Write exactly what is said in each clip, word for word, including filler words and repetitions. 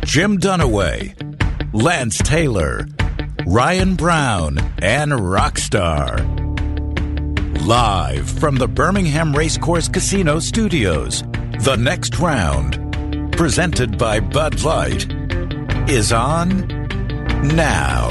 Jim Dunaway, Lance Taylor, Ryan Brown, and Rockstar. Live from the Birmingham Racecourse Casino Studios, the next round, presented by Bud Light, is on now.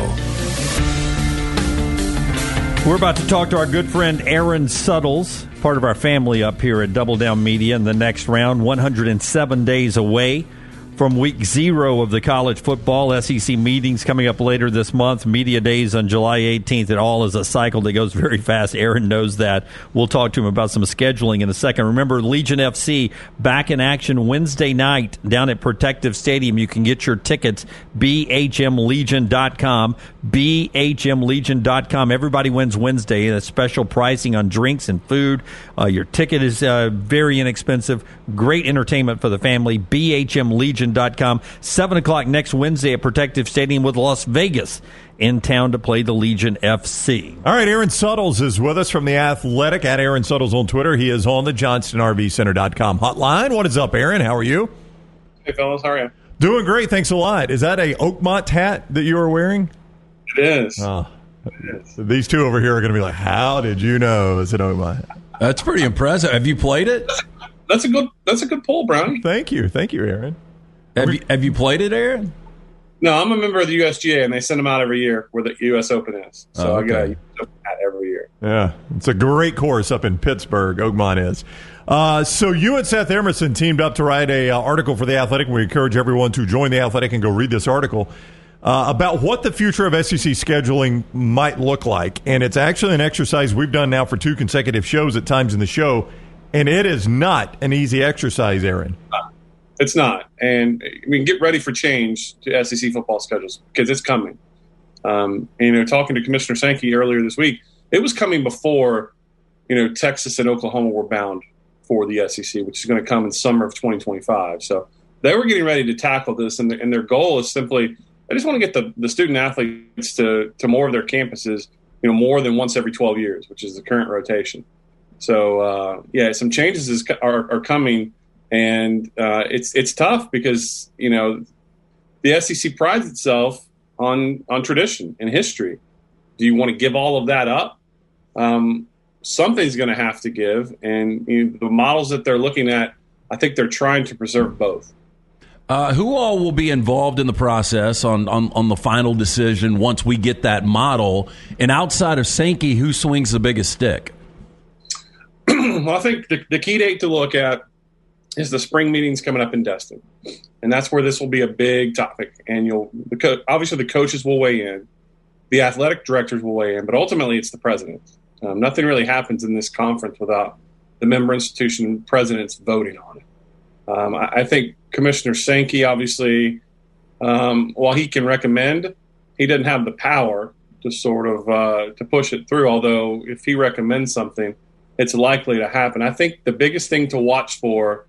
We're about to talk to our good friend Aaron Suttles, part of our family up here at Double Down Media in the next round, one hundred seven days away from week zero of the college football. S E C meetings coming up later this month. Media days on July eighteenth. It all is a cycle that goes very fast. Aaron knows that. We'll talk to him about some scheduling in a second. Remember, Legion F C back in action Wednesday night down at Protective Stadium. You can get your tickets, B H M Legion dot com. B H M Legion dot com. Everybody wins Wednesday. A special pricing on drinks and food. Uh, your ticket is uh, very inexpensive. Great entertainment for the family. B H M Legion dot com. seven o'clock next Wednesday at Protective Stadium with Las Vegas in town to play the Legion F C. All right, Aaron Suttles is with us from The Athletic, at Aaron Suttles on Twitter. He is on the Johnston R V Center dot com hotline. What is up, Aaron? How are you? Hey, fellas. How are you? Doing great. Thanks a lot. Is that a Oakmont hat that you are wearing? It is. Oh. It is. These two over here are going to be like, how did you know it's an Oakmont hat? That's pretty impressive. Have you played it? That's a good That's a good poll, Brownie. Thank you. Thank you, Aaron. Have you, have you played it, Aaron? No, I'm a member of the U S G A, and they send them out every year where the U S Open is. So Oh, I get a okay. U S Open hat every year. Yeah, it's a great course up in Pittsburgh, Oakmont is. Uh, so you and Seth Emerson teamed up to write a uh, article for The Athletic. We encourage everyone to join The Athletic and go read this article uh, about what the future of S E C scheduling might look like. And it's actually an exercise we've done now for two consecutive shows at times in the show, and it is not an easy exercise, Aaron. It's not. And I mean, get ready for change to S E C football schedules because it's coming. Um, and, you know, talking to Commissioner Sankey earlier this week, it was coming before, you know, Texas and Oklahoma were bound for the S E C, which is going to come in summer of twenty twenty-five. So they were getting ready to tackle this, and, the, and their goal is simply, I just want to get the, the student athletes to, to more of their campuses, you know, more than once every twelve years, which is the current rotation. So, uh, yeah, some changes is, are, are coming. And uh, it's it's tough because, you know, the S E C prides itself on on tradition and history. Do you want to give all of that up? Um, something's going to have to give. And you know, the models that they're looking at, I think they're trying to preserve both. Uh, who all will be involved in the process on, on, on the final decision once we get that model? And outside of Sankey, who swings the biggest stick? Well, I think the, the key date to look at is the spring meetings coming up in Destin. And that's where this will be a big topic. And you'll the co- obviously the coaches will weigh in, the athletic directors will weigh in, but ultimately it's the president. Um, nothing really happens in this conference without the member institution presidents voting on it. Um, I, I think Commissioner Sankey, obviously, um, while he can recommend, he doesn't have the power to sort of uh, to push it through. Although if he recommends something, it's likely to happen. I think the biggest thing to watch for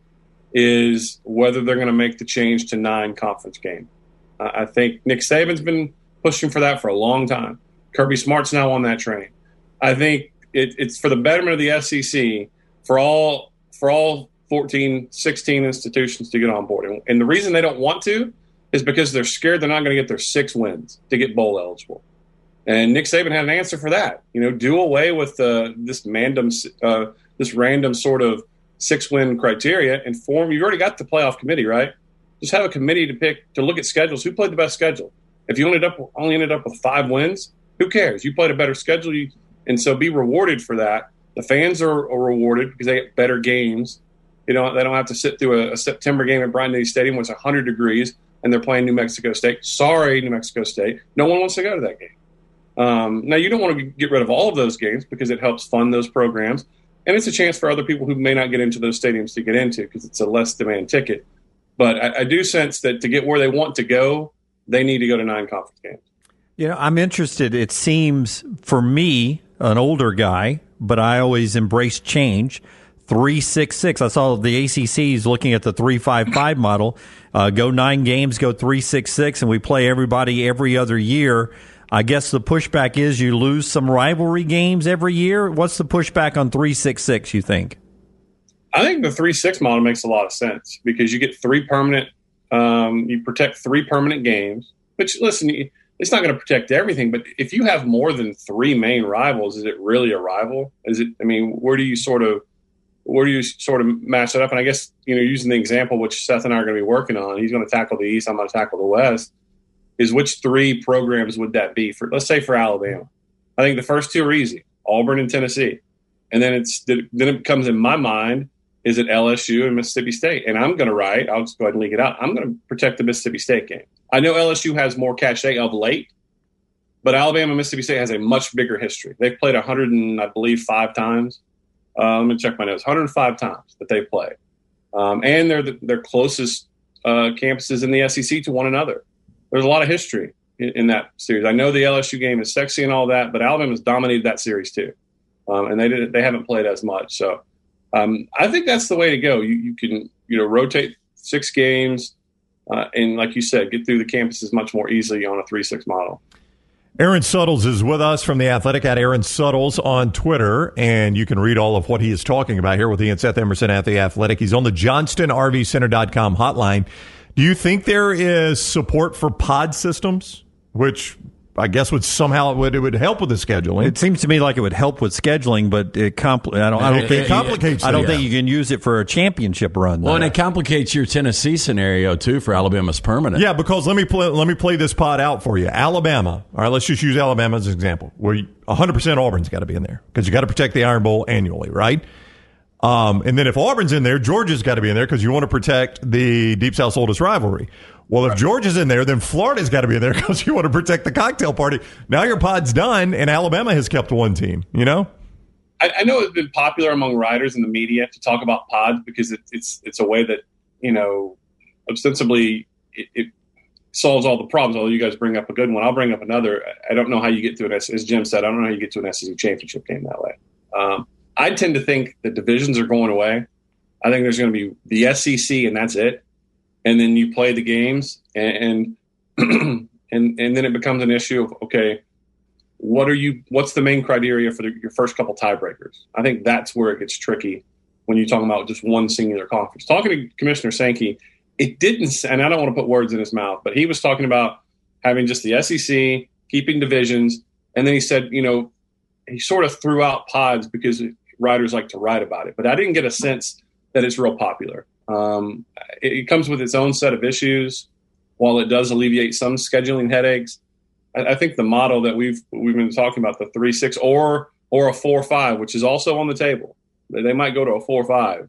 is whether they're going to make the change to nine conference game. Uh, I think Nick Saban's been pushing for that for a long time. Kirby Smart's now on that train. I think it, it's for the betterment of the S E C for all for all fourteen, sixteen institutions to get on board. And, and the reason they don't want to is because they're scared they're not going to get their six wins to get bowl eligible. And Nick Saban had an answer for that. You know, do away with uh, this random, uh, this random sort of six-win criteria and form. You've already got the playoff committee, right? Just have a committee to pick to look at schedules. Who played the best schedule? If you ended up only ended up with five wins, who cares? You played a better schedule, you, and so be rewarded for that. The fans are, are rewarded because they get better games. You know, they don't have to sit through a, a September game at Bryant Denny Stadium where it's one hundred degrees and they're playing New Mexico State. Sorry, New Mexico State. No one wants to go to that game. Um, now, you don't want to get rid of all of those games because it helps fund those programs. And it's a chance for other people who may not get into those stadiums to get into because it's a less demand ticket. But I, I do sense that to get where they want to go, they need to go to nine conference games. You know, I'm interested. It seems, for me, an older guy, but I always embrace change. three six six. I saw the A C C is looking at the three five five model. Uh, go nine games, go three six six, and we play everybody every other year. I guess the pushback is you lose some rivalry games every year. What's the pushback on three six six, you think? I think the three six model makes a lot of sense because you get three permanent Um, you protect three permanent games, which, listen, it's not going to protect everything, but if you have more than three main rivals, is it really a rival? Is it? I mean, where do you sort of where do you sort of match that up? And I guess, you know, using the example which Seth and I are going to be working on, he's going to tackle the East, I'm going to tackle the West. Is which three programs would that be for? Let's say for Alabama, I think the first two are easy: Auburn and Tennessee, and then it's then it comes in my mind. Is it L S U and Mississippi State? And I'm going to write, I'll just go ahead and leak it out, I'm going to protect the Mississippi State game. I know L S U has more cachet of late, but Alabama and Mississippi State has a much bigger history. They've played one hundred and, I believe, five times. Uh, let me check my notes. one hundred five times that they've played. Um, and they're the, their closest uh, campuses in the S E C to one another. There's a lot of history in, in that series. I know the L S U game is sexy and all that, but Alabama's dominated that series too. Um, and they didn't, they haven't played as much. So, Um, I think that's the way to go. You, you can, you know, rotate six games, uh, and like you said, get through the campuses much more easily on a three six model. Aaron Suttles is with us from The Athletic at Aaron Suttles on Twitter, and you can read all of what he is talking about here with Ian Seth Emerson at The Athletic. He's on the Johnston R V Center dot com hotline. Do you think there is support for pod systems, which I guess would somehow it would, it would help with the scheduling? It seems to me like it would help with scheduling, but it compl- I don't. I don't it, think it complicates. I don't it, think yeah. you can use it for a championship run. Well, and it complicates your Tennessee scenario too for Alabama's permanent. Yeah, because let me play, let me play this pod out for you. Alabama. All right, let's just use Alabama as an example. Where one hundred percent Auburn's got to be in there because you got to protect the Iron Bowl annually, right? Um, and then if Auburn's in there, Georgia's got to be in there because you want to protect the Deep South's oldest rivalry. Well, if Georgia's in there, then Florida's got to be in there because you want to protect the cocktail party. Now your pod's done, and Alabama has kept one team, you know? I, I know it's been popular among writers in the media to talk about pods because it, it's it's a way that, you know, ostensibly it, it solves all the problems, although you guys bring up a good one. I'll bring up another. I don't know how you get to an, as Jim said, I don't know how you get to an S E C championship game that way. Um, I tend to think that divisions are going away. I think there's going to be the S E C, and that's it. And then you play the games, and and and, and then it becomes an issue of, okay, what are you? What's the main criteria for the, your first couple tiebreakers? I think that's where it gets tricky when you're talking about just one singular conference. Talking to Commissioner Sankey, it didn't, and I don't want to put words in his mouth, but he was talking about having just the S E C, keeping divisions, and then he said, you know, he sort of threw out pods because writers like to write about it, but I didn't get a sense that it's real popular. Um, it, it comes with its own set of issues. While it does alleviate some scheduling headaches, I, I think the model that we've we've been talking about, the three six or or a four five, which is also on the table, they might go to a four five.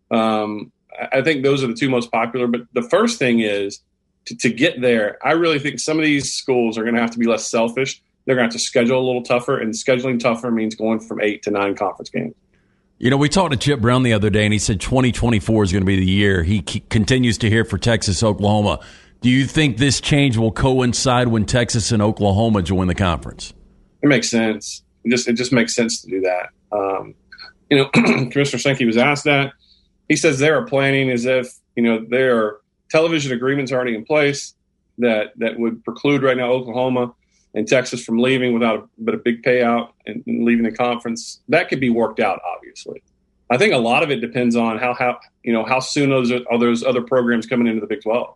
Um, I, I think those are the two most popular. But the first thing is to, to get there. I really think some of these schools are going to have to be less selfish. They're going to have to schedule a little tougher, and scheduling tougher means going from eight to nine conference games. You know, we talked to Chip Brown the other day, and he said twenty twenty-four is going to be the year. He c- continues to hear for Texas, Oklahoma. Do you think this change will coincide when Texas and Oklahoma join the conference? It makes sense. It just it just makes sense to do that. Um, you know, Commissioner Sankey was asked that. He says they are planning as if, you know, there are television agreements already in place that, that would preclude right now Oklahoma and Texas from leaving without a, but a big payout and, and leaving the conference. That could be worked out, obviously. I think a lot of it depends on how, how you know, how soon those are, are those other programs coming into the Big twelve.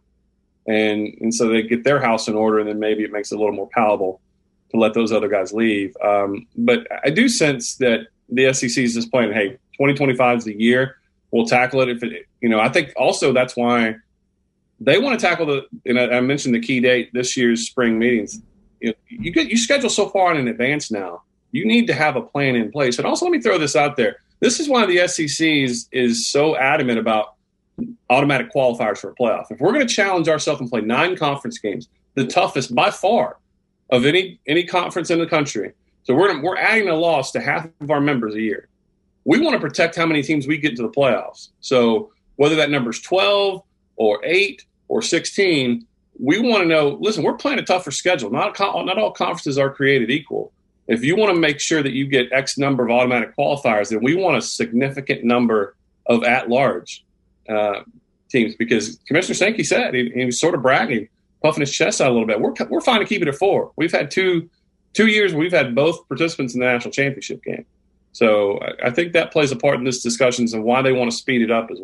And and so they get their house in order, and then maybe it makes it a little more palatable to let those other guys leave. Um, but I do sense that the S E C is just playing, hey, twenty twenty-five is the year. We'll tackle it. If it, you know, I think also that's why they want to tackle the, and I, I mentioned the key date, this year's spring meetings. You know, you get you schedule so far in advance now. You need to have a plan in place. And also, let me throw this out there. This is why the S E C is, is so adamant about automatic qualifiers for a playoff. If we're going to challenge ourselves and play nine conference games, the toughest by far of any any conference in the country, so we're we're adding a loss to half of our members a year. We want to protect how many teams we get into the playoffs. So whether that number is twelve or eight or sixteen, we want to know, listen, we're playing a tougher schedule. Not, not all conferences are created equal. If you want to make sure that you get X number of automatic qualifiers, then we want a significant number of at-large uh, teams, because Commissioner Sankey said, he, he was sort of bragging, puffing his chest out a little bit. We're we're fine to keep it at four. We've had two two years where we've had both participants in the national championship game. So I, I think that plays a part in this discussions and why they want to speed it up as well.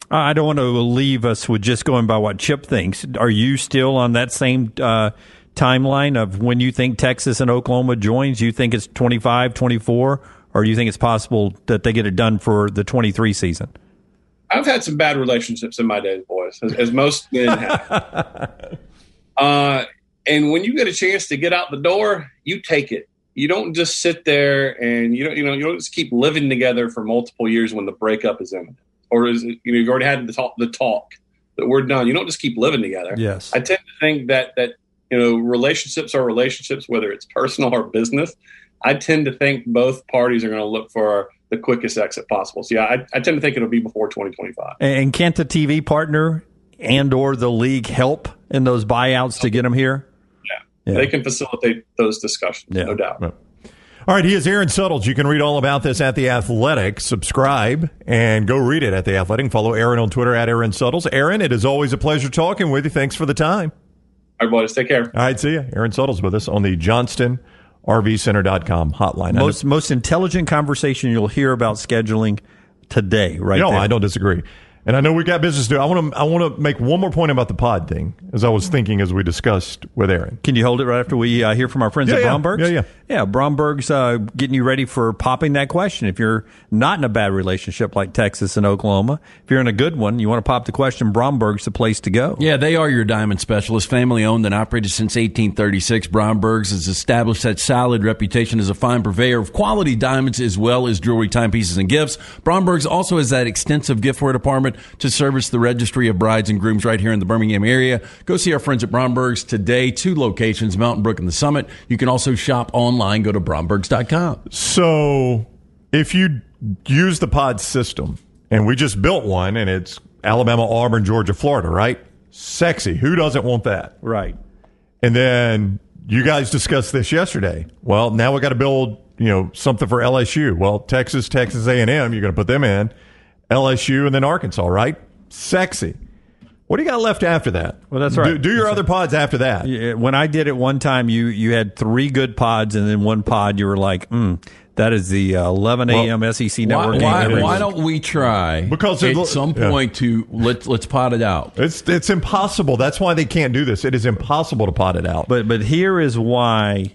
I don't want to leave us with just going by what Chip thinks. Are you still on that same uh, timeline of when you think Texas and Oklahoma joins? You think it's twenty-five, twenty-four, or do you think it's possible that they get it done for the twenty-three season? I've had some bad relationships in my days, boys, as, as most men have. uh, and when you get a chance to get out the door, you take it. You don't just sit there and you don't, you know, you don't just keep living together for multiple years when the breakup is imminent. Or is it, you know, you've already had the talk, the talk that we're done. You don't just keep living together. Yes. I tend to think that, that, you know, relationships are relationships, whether it's personal or business. I tend to think both parties are going to look for the quickest exit possible. So, yeah, I, I tend to think it'll be before twenty twenty-five. And can't the T V partner and or the league help in those buyouts to get them here? Yeah. yeah. They can facilitate those discussions, yeah. no doubt. Right. All right, he is Aaron Suttles. You can read all about this at The Athletic. Subscribe and go read it at The Athletic. Follow Aaron on Twitter at Aaron Suttles. Aaron, it is always a pleasure talking with you. Thanks for the time. All right, boys. Take care. All right, see you. Aaron Suttles with us on the Johnston R V Center dot com hotline. Most, most intelligent conversation you'll hear about scheduling today, right No, there. I don't disagree. And I know we got business to do. I want to I want to make one more point about the pod thing, as I was thinking as we discussed with Aaron. Can you hold it right after we uh, hear from our friends yeah, at yeah. Bromberg's? Yeah, yeah. Yeah, Bromberg's uh, getting you ready for popping that question. If you're not in a bad relationship like Texas and Oklahoma, if you're in a good one, you want to pop the question, Bromberg's the place to go. Yeah, they are your diamond specialist. Family owned and operated since eighteen thirty-six. Bromberg's has established that solid reputation as a fine purveyor of quality diamonds as well as jewelry, timepieces, and gifts. Bromberg's also has that extensive giftware department to service the registry of brides and grooms right here in the Birmingham area. Go see our friends at Bromberg's today. Two locations, Mountain Brook and the Summit. You can also shop online. Go to brombergs dot com. So if you use the pod system, and we just built one, and it's Alabama, Auburn, Georgia, Florida, right? Sexy. Who doesn't want that? Right. And then you guys discussed this yesterday. Well, now we got to build, you know, something for L S U. Well, Texas, Texas A and M, you're going to put them in. L S U and then Arkansas, right? Sexy. What do you got left after that? Well, that's right. Do, do your that's other right. pods after that. Yeah, when I did it one time, you you had three good pods, and then one pod you were like, mm, that is the uh, eleven a.m. Well, S E C network why, game. why, every why week. don't we try Because at it- some yeah. point to let's let's pot it out? It's it's impossible. That's why they can't do this. It is impossible to pod it out. But but here is why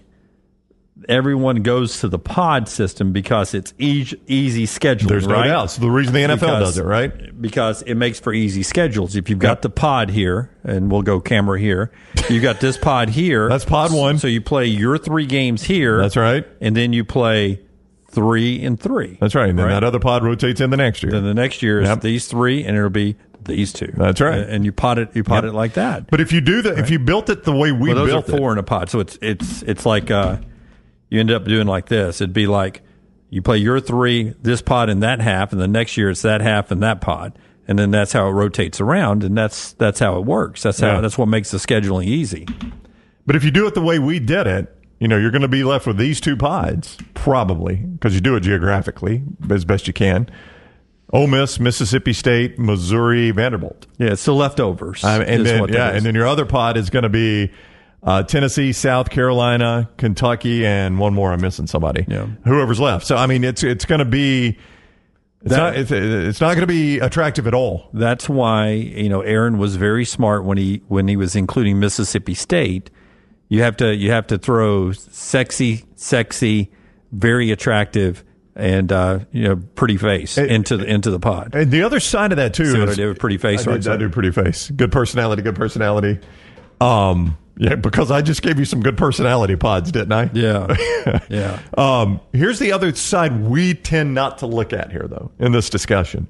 everyone goes to the pod system, because it's easy, easy scheduling. There's no right? doubt. It's the reason the N F L Because- does it, right? Because it makes for easy schedules. If you've got Yep. the pod here, and we'll go camera here, you got this pod here. That's pod one. So you play your three games here. That's right. And then you play three and three. That's right. And then Right. that other pod rotates in the next year. Then the next year is Yep. these three, and it'll be these two. That's right. And, and you pod it. You pod Yep. it like that. But if you do that, if you built it the way we Well, those built are four it, in a pod. So it's it's it's like uh, you end up doing like this. It'd be like you play your three, this pod in that half, and the next year it's that half and that pod, and then that's how it rotates around, and that's that's how it works. That's how Yeah. that's what makes the scheduling easy. but if you do it the way we did it, you know, you're going to be left with these two pods, probably, because you do it geographically as best you can. Ole Miss, Mississippi State, Missouri, Vanderbilt. Yeah, it's the leftovers. Um, and is then what that yeah, is. and then your other pod is going to be uh, Tennessee, South Carolina, Kentucky, and one more. I'm missing somebody. Yeah. Whoever's left. So I mean, it's it's going to be it's That- not it's, it's not going to be attractive at all. That's why, you know, Aaron was very smart when he when he was including Mississippi State. You have to you have to throw sexy, sexy, very attractive, and uh, you know, pretty face It- into the into the pod. And the other side of that too See what is I did with pretty face, I right? did, I do pretty face, good personality, good personality. Um, yeah, because I just gave you some good personality pods, didn't I? Yeah, yeah. Um, here's the other side we tend not to look at here, though, in this discussion.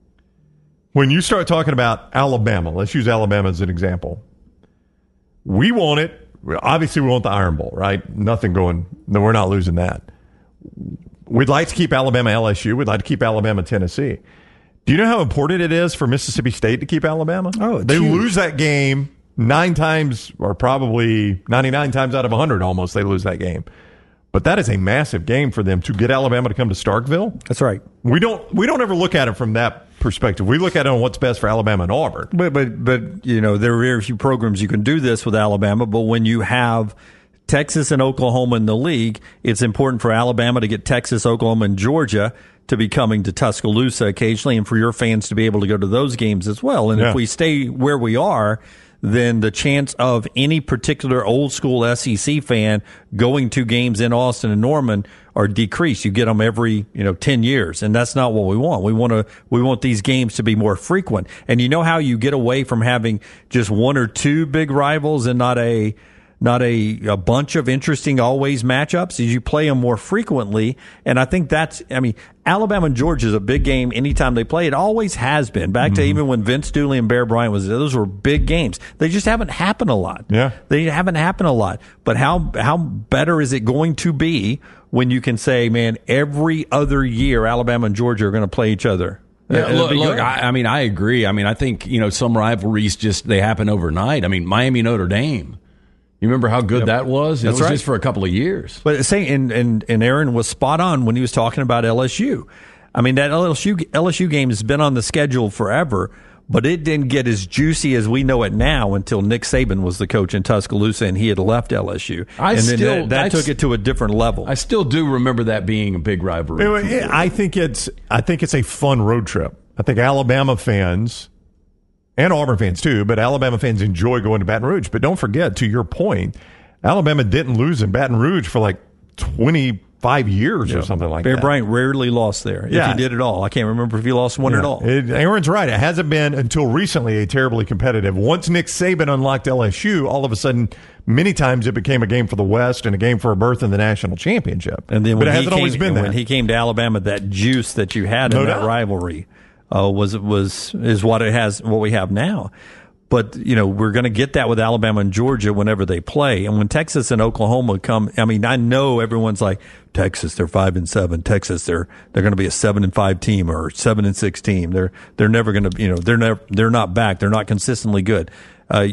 When you start talking about Alabama, let's use Alabama as an example. We want it. Obviously, we want the Iron Bowl, right? Nothing going. No, we're not losing that. We'd like to keep Alabama L S U. We'd like to keep Alabama Tennessee. Do you know how important it is for Mississippi State to keep Alabama? Oh, it's they huge. lose that game nine times, or probably ninety-nine times out of one hundred almost, they lose that game. But that is a massive game for them to get Alabama to come to Starkville. That's right. We don't we don't ever look at it from that perspective. We look at it on what's best for Alabama and Auburn. But but but you know, there are very few programs you can do this with Alabama. But when you have Texas and Oklahoma in the league, it's important for Alabama to get Texas, Oklahoma, and Georgia to be coming to Tuscaloosa occasionally, and for your fans to be able to go to those games as well. And yeah. if we stay where we are, then the chance of any particular old school S E C fan going to games in Austin and Norman are decreased. You get them every, you know, ten years, and that's not what we want. We want to, we want these games to be more frequent. And you know how you get away from having just one or two big rivals and not a, not a, a bunch of interesting always matchups, is you play them more frequently. And I think that's, I mean, Alabama and Georgia is a big game anytime they play. It always has been. Back to mm-hmm. even when Vince Dooley and Bear Bryant was there, those were big games. They just haven't happened a lot. Yeah. They haven't happened a lot. But how, how better is it going to be when you can say, man, every other year Alabama and Georgia are going to play each other? Yeah, look, look I, I mean, I agree. I mean, I think, you know, some rivalries just, they happen overnight. I mean, Miami, Notre Dame. You remember how good yep. that was? It That's was right. just for a couple of years. But say, and, and and Aaron was spot on when he was talking about L S U. I mean, that L S U L S U game has been on the schedule forever, but it didn't get as juicy as we know it now until Nick Saban was the coach in Tuscaloosa and he had left L S U. I and still, then that, that I took it to a different level. I still do remember that being a big rivalry. I think it's I think it's a fun road trip. I think Alabama fans and Auburn fans too, but Alabama fans enjoy going to Baton Rouge. But don't forget, to your point, Alabama didn't lose in Baton Rouge for like twenty-five years yeah. or something like Bear that. Bear Bryant rarely lost there, if yeah. he did at all. I can't remember if he lost one yeah. at all. It, Aaron's right. It hasn't been until recently a terribly competitive. Once Nick Saban unlocked L S U, all of a sudden, many times it became a game for the West and a game for a berth in the national championship. And then but when it hasn't he came, always been that. When he came to Alabama, that juice that you had no in doubt. that rivalry uh, was was is what it has, what we have now. But, you know, we're going to get that with Alabama and Georgia whenever they play. And when Texas and Oklahoma come, I mean, I know everyone's like, Texas, they're five and seven. Texas, they're they're going to be a seven and five team or seven and six team. They're they're never going to, you know, they're never they're not back. They're not consistently good. Uh,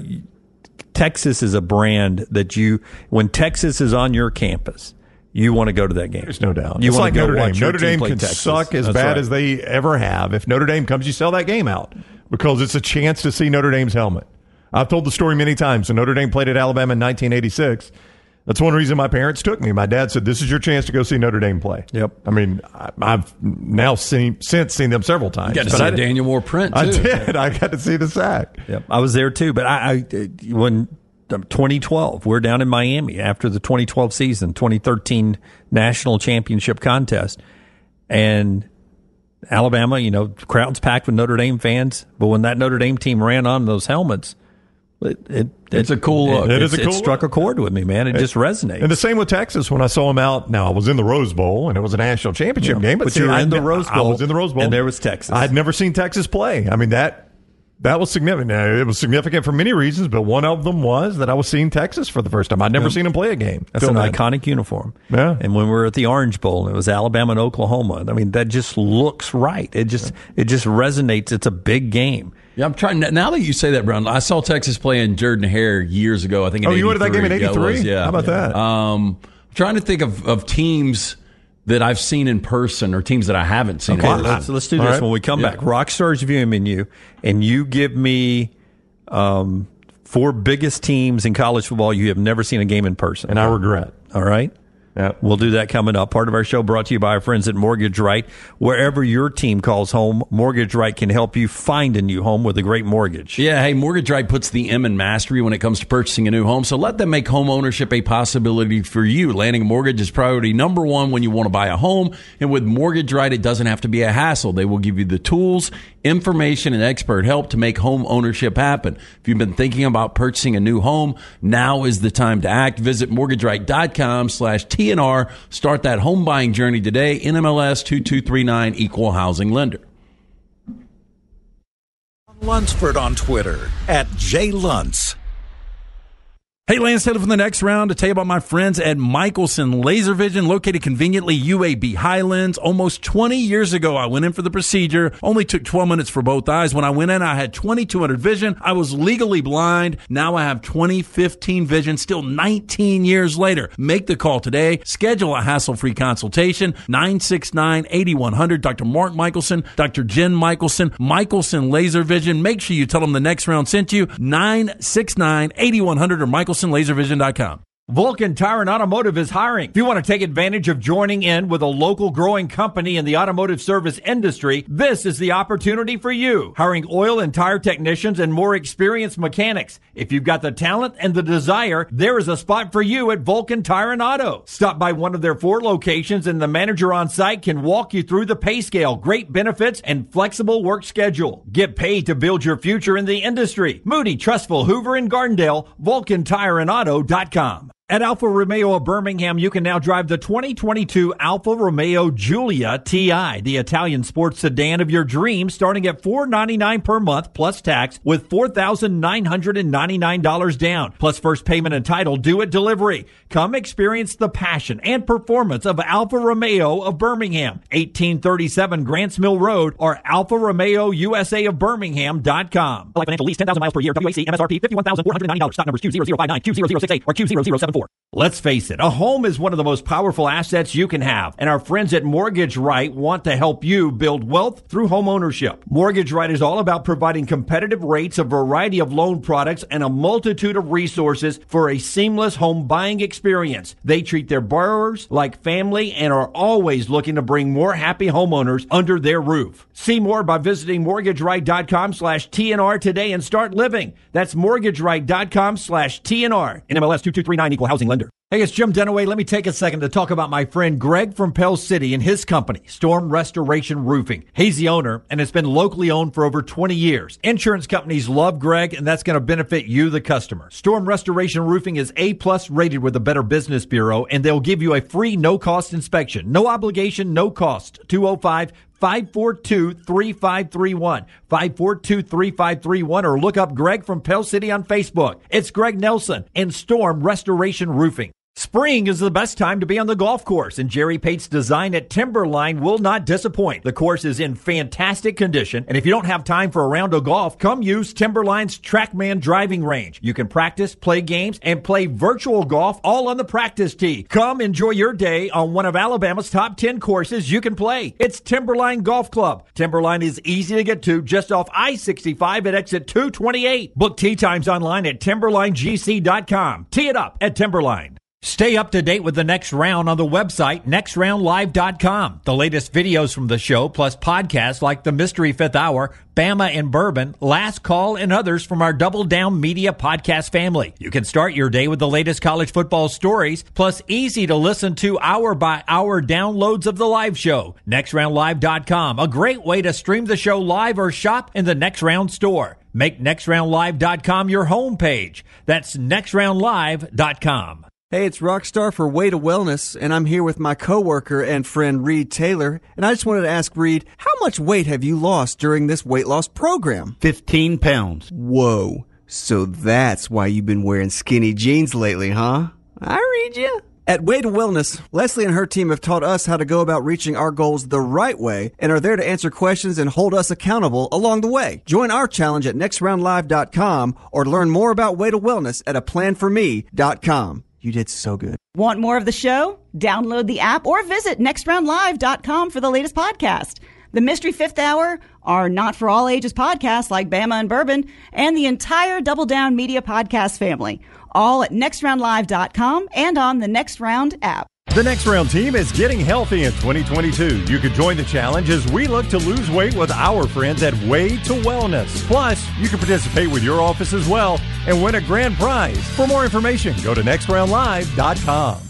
Texas is a brand that you, when Texas is on your campus, you want to go to that game. There's no doubt. You it's like go Notre Dame. Notre Dame can Texas. suck as That's bad right. as they ever have. If Notre Dame comes, you sell that game out because it's a chance to see Notre Dame's helmet. I've told the story many times. When Notre Dame played at Alabama in nineteen eighty-six, that's one reason my parents took me. My dad said, this is your chance to go see Notre Dame play. Yep. I mean, I, I've now seen since seen them several times. You got to but see I a Daniel Moore print, too. I did. I got to see the sack. Yep. I was there, too. But I, I when twenty twelve, we're down in Miami after the twenty twelve season, twenty thirteen national championship contest. And Alabama, you know, crowd's packed with Notre Dame fans. But when that Notre Dame team ran on those helmets, it, it, it's it, a cool look. It, it is a cool It struck look. a chord with me, man. It, it just resonates. And the same with Texas when I saw them out. Now, I was in the Rose Bowl, and it was a national championship Yeah, game. But, but see, you were I, in the Rose Bowl. I was in the Rose Bowl. And there was Texas. I'd never seen Texas play. I mean, that that was significant. Now, it was significant for many reasons, but one of them was that I was seeing Texas for the first time. I'd never yeah. seen them play a game. That's an then. iconic uniform. Yeah. And when we were at the Orange Bowl, it was Alabama and Oklahoma. I mean, that just looks right. It just it just resonates. It's a big game. Yeah, I'm trying. Now that you say that, Brown, I saw Texas play in Jordan Hare years ago. I think. In oh, you went to that game in eighty-three? eighty-three? Yeah, How about yeah. that? Um, I'm trying to think of, of teams that I've seen in person or teams that I haven't seen. Okay, in person. let's, let's do this right. when we come yeah. back. Rockstar's viewing menu, and you give me um, four biggest teams in college football you have never seen a game in person. And I regret. All right? Yeah. We'll do that coming up. Part of our show brought to you by our friends at Mortgage Right. Wherever your team calls home, Mortgage Right can help you find a new home with a great mortgage. Yeah, hey, Mortgage Right puts the M in mastery when it comes to purchasing a new home, so let them make home ownership a possibility for you. Landing a mortgage is priority number one when you want to buy a home, and with Mortgage Right, it doesn't have to be a hassle. They will give you the tools, information, and expert help to make home ownership happen. If you've been thinking about purchasing a new home, now is the time to act. Visit mortgageright.com slash TNR. Start that home buying journey today. N M L S two two three nine, Equal Housing Lender. Lunsford on Twitter, at J Luntz. Hey, Lance Taylor from the next round to tell you about my friends at Michelson Laser Vision, located conveniently U A B Highlands. Almost twenty years ago, I went in for the procedure. Only took twelve minutes for both eyes. When I went in, I had twenty-two hundred vision. I was legally blind. Now I have twenty fifteen vision, still nineteen years later. Make the call today. Schedule a hassle-free consultation. nine six nine, eight one zero zero. Doctor Mark Michelson, Doctor Jen Michelson, Michelson Laser Vision. Make sure you tell them the next round sent you. nine six nine, eight one zero zero or Michelson Laser Vision dot com. Vulcan Tire and Automotive is hiring. If you want to take advantage of joining in with a local growing company in the automotive service industry, this is the opportunity for you. Hiring oil and tire technicians and more experienced mechanics. If you've got the talent and the desire, there is a spot for you at Vulcan Tire and Auto. Stop by one of their four locations and the manager on site can walk you through the pay scale, great benefits, and flexible work schedule. Get paid to build your future in the industry. Moody, Trustful, Hoover, and Gardendale, Vulcan Tire and Auto dot com. At Alfa Romeo of Birmingham, you can now drive the twenty twenty-two Alfa Romeo Giulia T I, the Italian sports sedan of your dreams, starting at four hundred ninety-nine dollars per month plus tax with four thousand nine hundred ninety-nine dollars down, plus first payment and title due at delivery. Come experience the passion and performance of Alfa Romeo of Birmingham, eighteen thirty-seven Grants Mill Road, or Alfa Romeo U S A of Birmingham dot com. Life financial lease, ten thousand miles per year, W A C, M S R P, fifty-one thousand four hundred ninety dollars. Stock numbers Q zero zero five nine, Q zero zero six eight, or Q zero zero seven four. Let's face it, a home is one of the most powerful assets you can have, and our friends at Mortgage Right want to help you build wealth through home ownership. Mortgage Right is all about providing competitive rates, a variety of loan products, and a multitude of resources for a seamless home buying experience. They treat their borrowers like family and are always looking to bring more happy homeowners under their roof. See more by visiting mortgage right dot com slash T N R today and start living. That's mortgage right dot com slash T N R. N M L S two two three nine, Equal Housing Lender. Hey, it's Jim Dunaway. Let me take a second to talk about my friend Greg from Pell City and his company, Storm Restoration Roofing. He's the owner, and it's been locally owned for over twenty years. Insurance companies love Greg, and that's going to benefit you, the customer. Storm Restoration Roofing is A-plus rated with the Better Business Bureau, and they'll give you a free no-cost inspection. No obligation, no cost. two oh five, five four two, three five three one. five four two, three five three one, or look up Greg from Pell City on Facebook. It's Greg Nelson and Storm Restoration Roofing. Spring is the best time to be on the golf course, and Jerry Pate's design at Timberline will not disappoint. The course is in fantastic condition, and if you don't have time for a round of golf, come use Timberline's TrackMan driving range. You can practice, play games, and play virtual golf all on the practice tee. Come enjoy your day on one of Alabama's top ten courses you can play. It's Timberline Golf Club. Timberline is easy to get to just off I sixty-five at exit two twenty-eight. Book tee times online at timberline G C dot com. Tee it up at Timberline. Stay up to date with the Next Round on the website, next round live dot com. The latest videos from the show, plus podcasts like The Mystery Fifth Hour, Bama and Bourbon, Last Call, and others from our Double Down Media podcast family. You can start your day with the latest college football stories, plus easy to listen to hour-by-hour downloads of the live show. next round live dot com, a great way to stream the show live or shop in the Next Round store. Make next round live dot com your homepage. That's next round live dot com. Hey, it's Rockstar for Way to Wellness, and I'm here with my coworker and friend Reed Taylor. And I just wanted to ask Reed, how much weight have you lost during this weight loss program? fifteen pounds. Whoa. So that's why you've been wearing skinny jeans lately, huh? I read you. At Way to Wellness, Leslie and her team have taught us how to go about reaching our goals the right way and are there to answer questions and hold us accountable along the way. Join our challenge at next round live dot com or learn more about Way to Wellness at a plan for me dot com. You did so good. Want more of the show? Download the app or visit next round live dot com for the latest podcast. The Mystery Fifth Hour, our Not For All Ages podcast like Bama and Bourbon, and the entire Double Down Media podcast family. All at next round live dot com and on the Next Round app. The Next Round team is getting healthy in twenty twenty-two. You can join the challenge as we look to lose weight with our friends at Way to Wellness. Plus, you can participate with your office as well and win a grand prize. For more information, go to next round live dot com.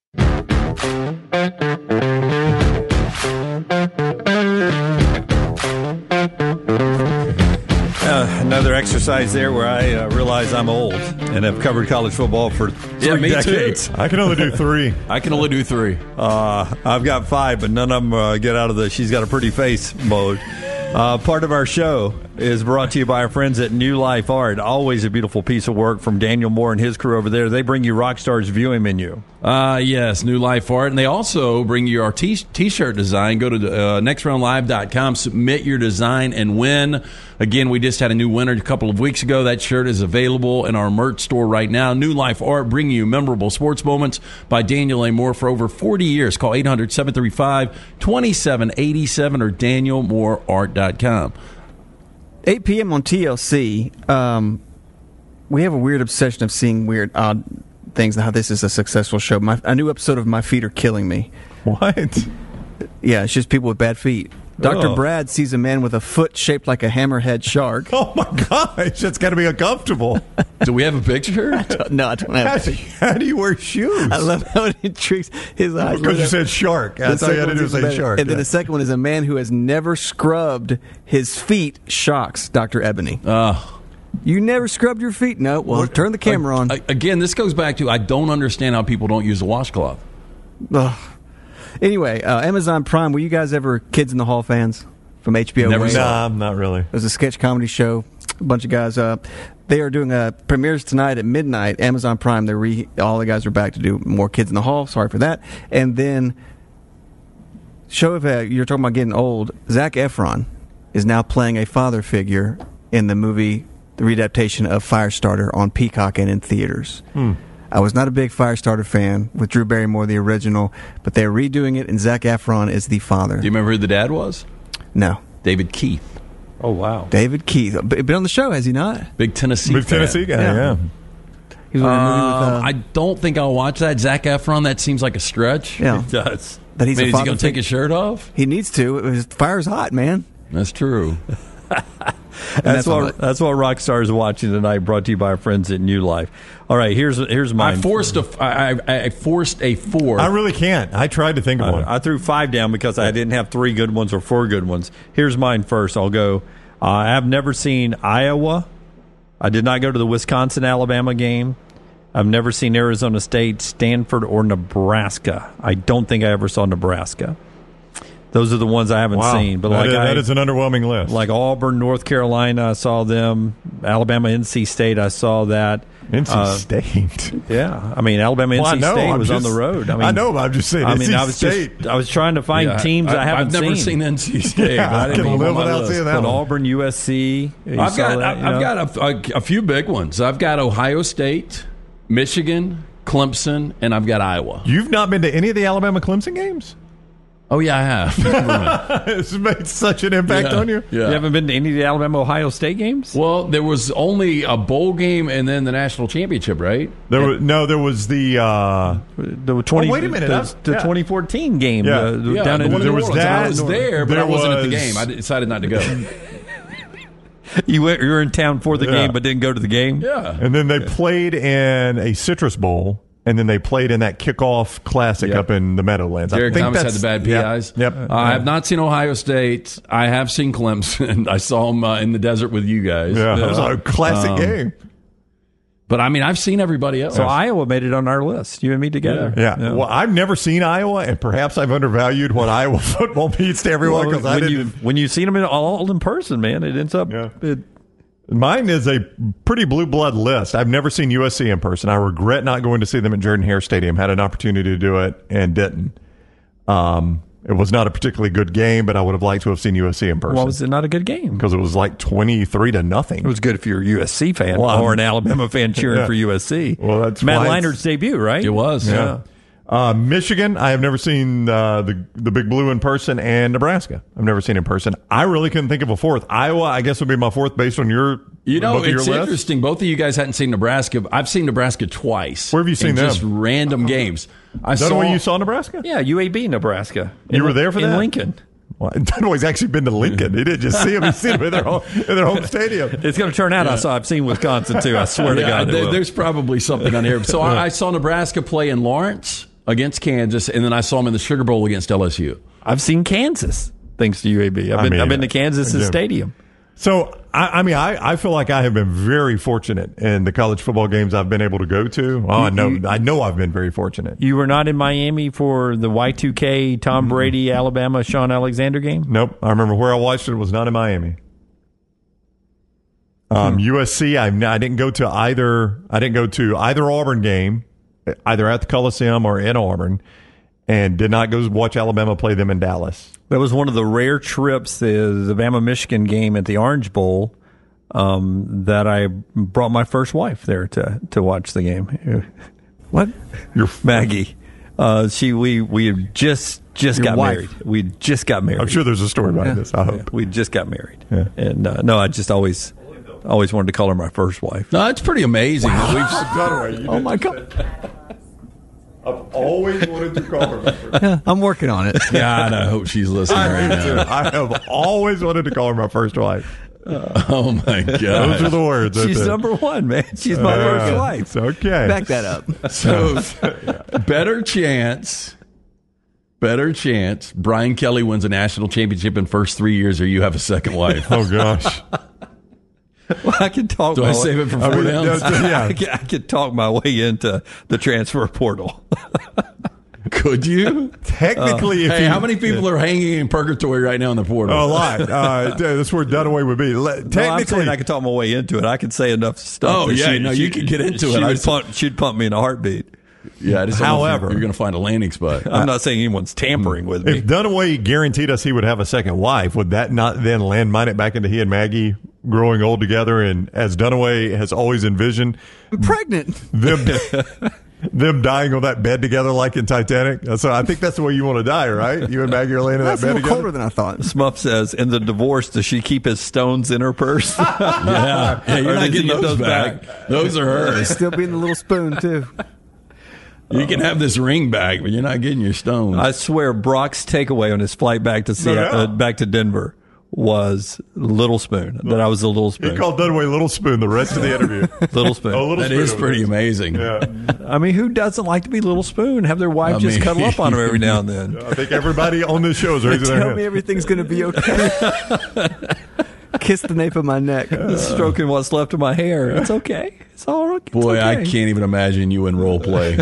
Uh, another exercise there where I uh, realize I'm old and have covered college football for three yeah, me decades. Too. I can only do three. I can only do three. Uh, I've got five, but none of them uh, get out of the she's got a pretty face mode. Uh, part of our show is brought to you by our friends at New Life Art. Always a beautiful piece of work from Daniel Moore and his crew over there. They bring you Rockstar's viewing menu. Uh, yes, New Life Art. And they also bring you our t- t-shirt design. Go to uh, next round live dot com, submit your design, and win. Again, we just had a new winner a couple of weeks ago. That shirt is available in our merch store right now. New Life Art, bringing you memorable sports moments by Daniel A. Moore for over forty years. Call eight hundred, seven three five, two seven eight seven or daniel moore art dot com. eight p.m. on T L C, um, we have a weird obsession of seeing weird, odd things and how this is a successful show. My, a new episode of My Feet Are Killing Me. What? Yeah, it's just people with bad feet. Doctor Oh. Brad sees a man with a foot shaped like a hammerhead shark. Oh my gosh, that's got to be uncomfortable. Do we have a picture? No, I don't How have do, to. you, how do you wear shoes? I love how it intrigues his eyes. Because you said shark. The That's all you had to second do was one's say better. shark. And then yeah. the second one is a man who has never scrubbed his feet shocks Doctor Ebony. Oh. You never scrubbed your feet? No. Well, turn the camera on. I- Again, this goes back to I don't understand how people don't use a washcloth. Ugh. Anyway, uh, Amazon Prime, were you guys ever Kids in the Hall fans from H B O? Never Wave? saw Nah, not really. It was a sketch comedy show. A bunch of guys. Uh, they are doing a premieres tonight at midnight. Amazon Prime. They re all the guys are back to do more Kids in the Hall. Sorry for that. And then show if uh, you're talking about getting old. Zac Efron is now playing a father figure in the movie, the readaptation of Firestarter on Peacock and in theaters. Hmm. I was not a big Firestarter fan with Drew Barrymore, the original, but they're redoing it, and Zac Efron is the father. Do you remember who the dad was? No. David Keith. Oh, wow. David Keith. B- Been on the show, has he not? Big Tennessee Big fan. Tennessee guy, Yeah. yeah. He was in a movie with, Um, uh, I don't think I'll watch that. Zac Efron, that seems like a stretch. yeah. It does. That he's I mean, a is he father going to take figure. his shirt off? He needs to. It was, fire's hot, man. That's true. That's, that's all what that's what Rockstar is watching tonight. Brought to you by our friends at New Life. All right, here's here's mine. I forced a, I, I, I forced a four. I really can't. I tried to think of one. I, I threw five down because I didn't have three good ones or four good ones. Here's mine first. I'll go. Uh, I have never seen Iowa. I did not go to the Wisconsin Alabama game. I've never seen Arizona State, Stanford, or Nebraska. I don't think I ever saw Nebraska. Those are the ones I haven't Wow. seen. But That like is- I, that is an underwhelming list. like Auburn, North Carolina, I saw them. Alabama, N C State, I saw that. N C Uh, State. Yeah, I mean Alabama, Well, I N C know, State I'm was on just- the road. I mean, I know, but I'm just saying, I N mean, C I was State. just I was trying to find Yeah, teams I, I, haven't I've never seen. seen N C State. Yeah, but I I didn't can know live on my without list. seeing that But one. Auburn, U S C. you I've saw got that, you I've know? got a, a, a few big ones. I've got Ohio State, Michigan, Clemson, and I've got Iowa. You've not been to any of the Alabama Clemson games? Oh yeah, I have. It's made such an impact Yeah, on you. Yeah. You haven't been to any of the Alabama Ohio State games? Well, there was only a bowl game and then the national championship, right? There was no. There was the. Uh, The twenty. Oh, wait a minute, The, that's- the yeah. twenty fourteen game. Yeah. uh, Yeah, down the in one in there New was Orleans. that. I was there, but There I wasn't at the was- game. I decided not to go. you went. You were in town for the Yeah. game, but didn't go to the game. Yeah. and then they played in a Citrus Bowl, and then they played in that kickoff classic Yep. up in the Meadowlands. Derek I think Thomas had that's- the bad P Is. Yep. yep. Uh, I have not seen Ohio State. I have seen Clemson. I saw them uh, in the desert with you guys. Yeah, it was a classic Um, game. But I mean, I've seen everybody else. So Iowa made it on our list. You and me together. Yeah. Well, I've never seen Iowa, and perhaps I've undervalued what Iowa football means to everyone Well, because I when didn't. you when you've seen them in, all in person, man, it ends up. Yeah. It, Mine is a pretty blue blood list. I've never seen U S C in person. I regret not going to see them at Jordan Hare Stadium. Had an opportunity to do it and didn't. Um, it was not a particularly good game, but I would have liked to have seen U S C in person well, was it not a good game? because it was like twenty-three to nothing. It was good if you're a U S C fan Well, or I'm- an Alabama fan cheering Yeah. for U S C. Well, that's Matt why it's- Leinert's debut, right? It was. Yeah. Uh, Michigan, I have never seen uh, the the Big Blue in person, and Nebraska, I've never seen in person. I really couldn't think of a fourth. Iowa, I guess, would be my fourth based on your You know, both of your it's lists. interesting. Both of you guys hadn't seen Nebraska. I've seen Nebraska twice. Where have you seen in them? Just random games. I Is that saw. the way you saw Nebraska? Yeah, U A B, Nebraska. You In- were there for in that? Lincoln. Well, Dunaway's actually been to Lincoln. He didn't just see him; he's seen him in their home, in their home stadium. It's going to turn out. I saw. I've seen Wisconsin too. I swear to Yeah, God, it there- will. there's probably something on here. So I, I saw Nebraska play in Lawrence against Kansas, and then I saw them in the Sugar Bowl against L S U. I've seen Kansas thanks to U A B. I've I been, mean, I've been to Kansas' yeah. stadium. So, I, I mean, I, I feel like I have been very fortunate in the college football games I've been able to go to. Oh, I know, I know, I've been very fortunate. You were not in Miami for the Y two K Tom Brady Alabama Sean Alexander game. Nope, I remember where I watched it was not in Miami. Um, U S C, I, I didn't go to either. I didn't go to either Auburn game, either at the Coliseum or in Auburn, and did not go watch Alabama play them in Dallas. That was one of the rare trips, the, the Bama Michigan game at the Orange Bowl, um, that I brought my first wife there to to watch the game. What? Your Maggie. Uh, she we we had just just Your got wife. married. We just got married. I'm sure there's a story behind this. I Yeah, hope. we just got married. Yeah. And uh, no, I just always What? I always wanted to call her my first wife. No, it's pretty amazing. Wow. We've, oh, my God. I've always wanted to call her my first wife. I'm working on it. God, I hope she's listening right now. I have always wanted to call her my first wife. Uh, oh, my God. Those are the words. She's number one, man. She's my uh, first wife. It's okay. Back that up. So, better chance, better chance Brian Kelly wins a national championship in first three years or you have a second wife. Oh, gosh. Well, I can talk. Do my I way, save it for four I mean, downs? yeah. I, can, I can talk my way into the transfer portal. Could you? Technically, uh, if hey, you, how many people are hanging in purgatory right now in the portal? A lot. Uh, that's where Dunaway would be. Le- No, I'm technically, saying I can talk my way into it. I can say enough stuff. Oh, that yeah, she, no, she, you can get into she it. I Would just- pump, she'd pump me in a heartbeat. Yeah, I just don't know if However- you're, you're going to find a landing spot. I'm not saying anyone's tampering with me. if Dunaway guaranteed us he would have a second wife, would that not then landmine it back into he and Maggie growing old together? And as Dunaway has always envisioned, I'm pregnant. them them dying on that bed together like in Titanic. So I think that's the way you want to die, right? You and Maggie are laying in that That's a bed little together. colder than I thought. Smuff says, in the divorce, does she keep his stones in her purse? Yeah, yeah you're Or not does he getting get those those back. back? Those are hers. Still being the little spoon, too. You can have this ring back, but you're not getting your stones. I swear, Brock's takeaway on his flight back to No Seattle, doubt. uh, back to Denver was Little Spoon. That I was a Little Spoon. He called Dunaway Little Spoon the rest of the interview. Little Spoon. Oh, Little that Spoon is over pretty there. amazing. Yeah. I mean, who doesn't like to be Little Spoon? Have their wife I just mean- cuddle up on them every now and then. I think everybody on this show is raising their Tell hand. me everything's going to be okay. Kiss the nape of my neck. Stroking what's left of my hair. It's okay. It's all right. It's Boy, I okay. can't even imagine you in role play.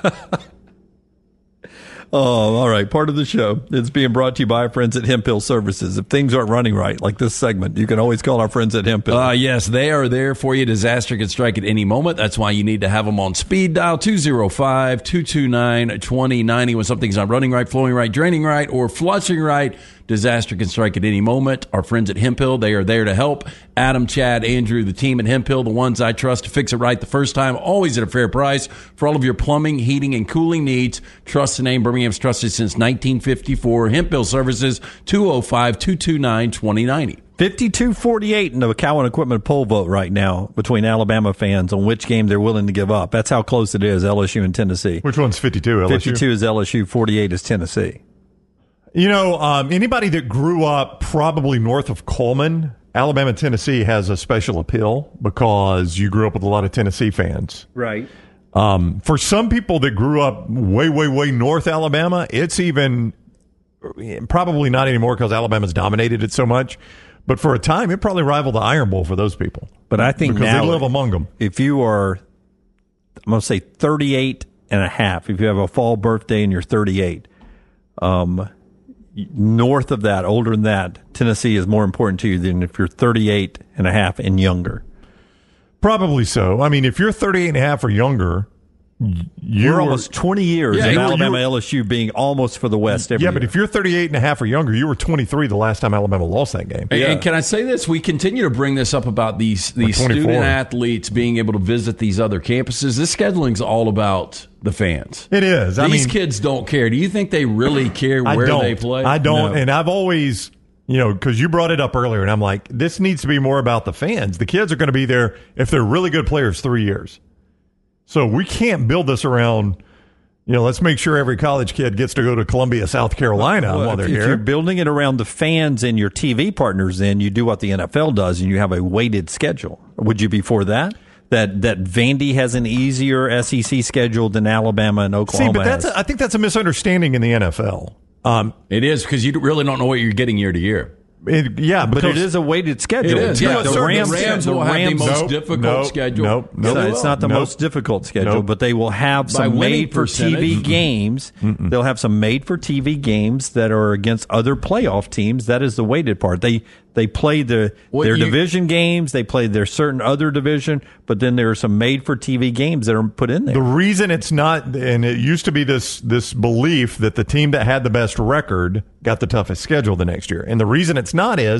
Oh, all right. Part of the show. It's being brought to you by our friends at Hemphill Services. If things aren't running right, like this segment, you can always call our friends at Hemphill. Uh, yes, they are there for you. Disaster can strike at any moment. That's why you need to have them on speed dial two oh five, two two nine, two oh nine oh. When something's not running right, flowing right, draining right, or flushing right, disaster can strike at any moment. Our friends at Hemphill, they are there to help. Adam, Chad, Andrew, the team at Hemphill, the ones I trust to fix it right the first time, always at a fair price. For all of your plumbing, heating, and cooling needs, trust the name Birmingham's trusted since nineteen fifty-four. Hemphill Services, two oh five, two two nine, two oh nine oh. fifty-two forty-eight in the Cowan Equipment poll vote right now between Alabama fans on which game they're willing to give up. That's how close it is, L S U and Tennessee. Which one's fifty-two? L S U? fifty-two is L S U, forty-eight is Tennessee. You know, um, anybody that grew up probably north of Coleman, Alabama, Tennessee has a special appeal because you grew up with a lot of Tennessee fans. Right. Um, for some people that grew up way, way, way north Alabama, it's even probably not anymore because Alabama's dominated it so much. But for a time, it probably rivaled the Iron Bowl for those people. But I think because now, they live among them. if you are, I'm going to say thirty-eight and a half, if you have a fall birthday and you're thirty-eight, um, north of that, older than that, Tennessee is more important to you than if you're thirty-eight and a half and younger. Probably so. I mean, if you're thirty-eight and a half or younger, you're We're almost twenty years Yeah, of you were- you Alabama were- L S U being almost for the West every Yeah, year. but if you're thirty-eight and a half or younger, you were twenty-three the last time Alabama lost that game. And- And can I say this? We continue to bring this up about these these twenty-four. student athletes being able to visit these other campuses. This scheduling's all about the fans. It is. I These mean, kids don't care. Do you think they really care I where don't. they play? I don't. No. And I've always, you know, because you brought it up earlier, and I'm like, this needs to be more about the fans. The kids are going to be there if they're really good players three years. So we can't build this around, you know, let's make sure every college kid gets to go to Columbia, South Carolina Well, while if, they're if here. you're building it around the fans and your T V partners, then you do what the N F L does, and you have a weighted schedule. Would you be for that? That that Vandy has an easier S E C schedule than Alabama and Oklahoma See, but that's has. a, I think that's a misunderstanding in the N F L. Um, It is because you really don't know what you're getting year to year. it, yeah, but because it is a weighted schedule. It is. To Yeah, a the certain Rams, extent, Rams the will have the Rams- most Nope, difficult nope, schedule. nope, So nope. it's not the Nope. most difficult schedule, Nope. but they will have By some winning made for T V percentage. games. They'll have some made for T V games that are against other playoff teams. That is the weighted part. They they play the What their you- division games. They play their certain other division, but then there are some made for T V games that are put in there. The reason it's not, and it used to be this this belief that the team that had the best record got the toughest schedule the next year. And the reason it's not is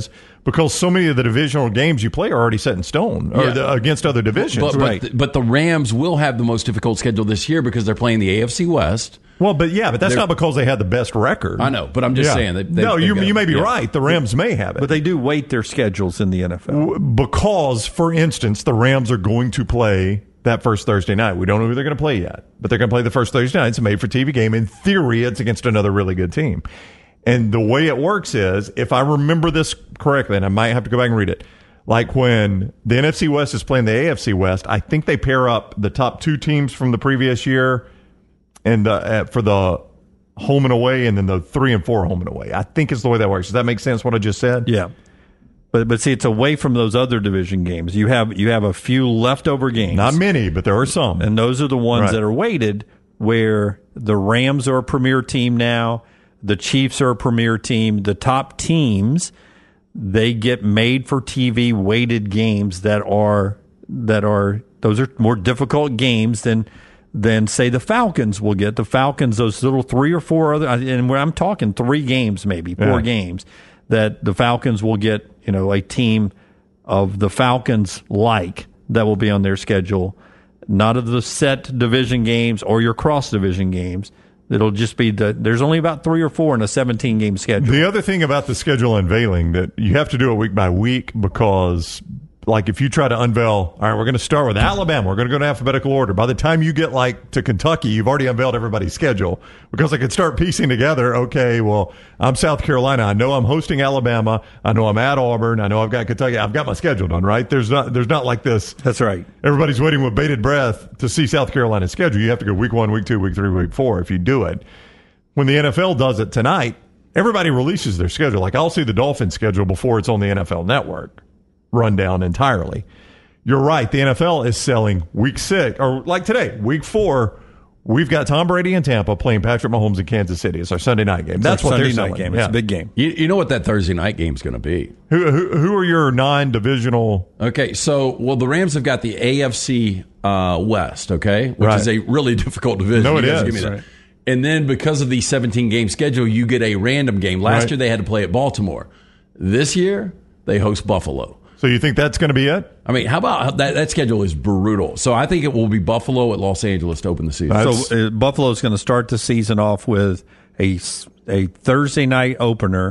because so many of the divisional games you play are already set in stone or Yeah. the, against other divisions. But, but, right. the, but the Rams will have the most difficult schedule this year because they're playing the A F C West. Well, but yeah, but that's They're- not because they had the best record. I know, but I'm just Yeah. saying. They, they, no, you, they've got- you may be yeah. right. The Rams may have it. But they do weight their schedules in the N F L. W- Because, for instance, the Rams are going to play that first Thursday night. We don't know who they're going to play yet, but they're going to play the first Thursday night. It's a made-for-T V game. In theory, it's against another really good team. And the way it works is, if I remember this correctly, and I might have to go back and read it, like when the N F C West is playing the A F C West, I think they pair up the top two teams from the previous year and the, uh, for the home and away, and then the three and four home and away. I think is the way that works. Does that make sense, what I just said? Yeah. But but see, it's away from those other division games. You have you have a few leftover games. Not many, but there are some. And those are the ones Right. that are weighted where the Rams are a premier team now, the Chiefs are a premier team, the top teams, they get made for T V weighted games that are that are those are more difficult games than than say the Falcons will get. The Falcons, those little three or four other, and where I'm talking three games, maybe four Yeah. games, that the Falcons will get, you know, a team of the Falcons like that will be on their schedule, not of the set division games or your cross division games. It'll just be the, there's only about three or four in a seventeen game schedule. The other thing about the schedule unveiling that you have to do it week by week because, like, if you try to unveil, all right, we're going to start with Alabama, we're going to go in alphabetical order. By the time you get like to Kentucky, you've already unveiled everybody's schedule because I could start piecing together. Okay, well, I'm South Carolina. I know I'm hosting Alabama. I know I'm at Auburn. I know I've got Kentucky. I've got my schedule done, right? There's not, there's not like this. That's right. Everybody's waiting with bated breath to see South Carolina's schedule. You have to go week one, week two, week three, week four if you do it. When the N F L does it tonight, everybody releases their schedule. Like, I'll see the Dolphins schedule before it's on the N F L Network rundown entirely. You're right. The N F L is selling week six, or like today, week four. We've got Tom Brady in Tampa playing Patrick Mahomes in Kansas City. It's our Sunday night game. That's what Sunday they're night selling. game. Yeah. It's a big game. You, you know what that Thursday night game's going to be? Who, who who are your non-divisional? Okay, so well, the Rams have got the A F C uh, West, okay, which Right. is a really difficult division. No, it You guys is. give me that. Right. And then because of the seventeen game schedule, you get a random game. Last Right. year they had to play at Baltimore. This year they host Buffalo. So you think that's going to be it? I mean, how about that? That schedule is brutal. So I think it will be Buffalo at Los Angeles to open the season. That's- So uh, Buffalo's going to start the season off with a, s- a Thursday night opener,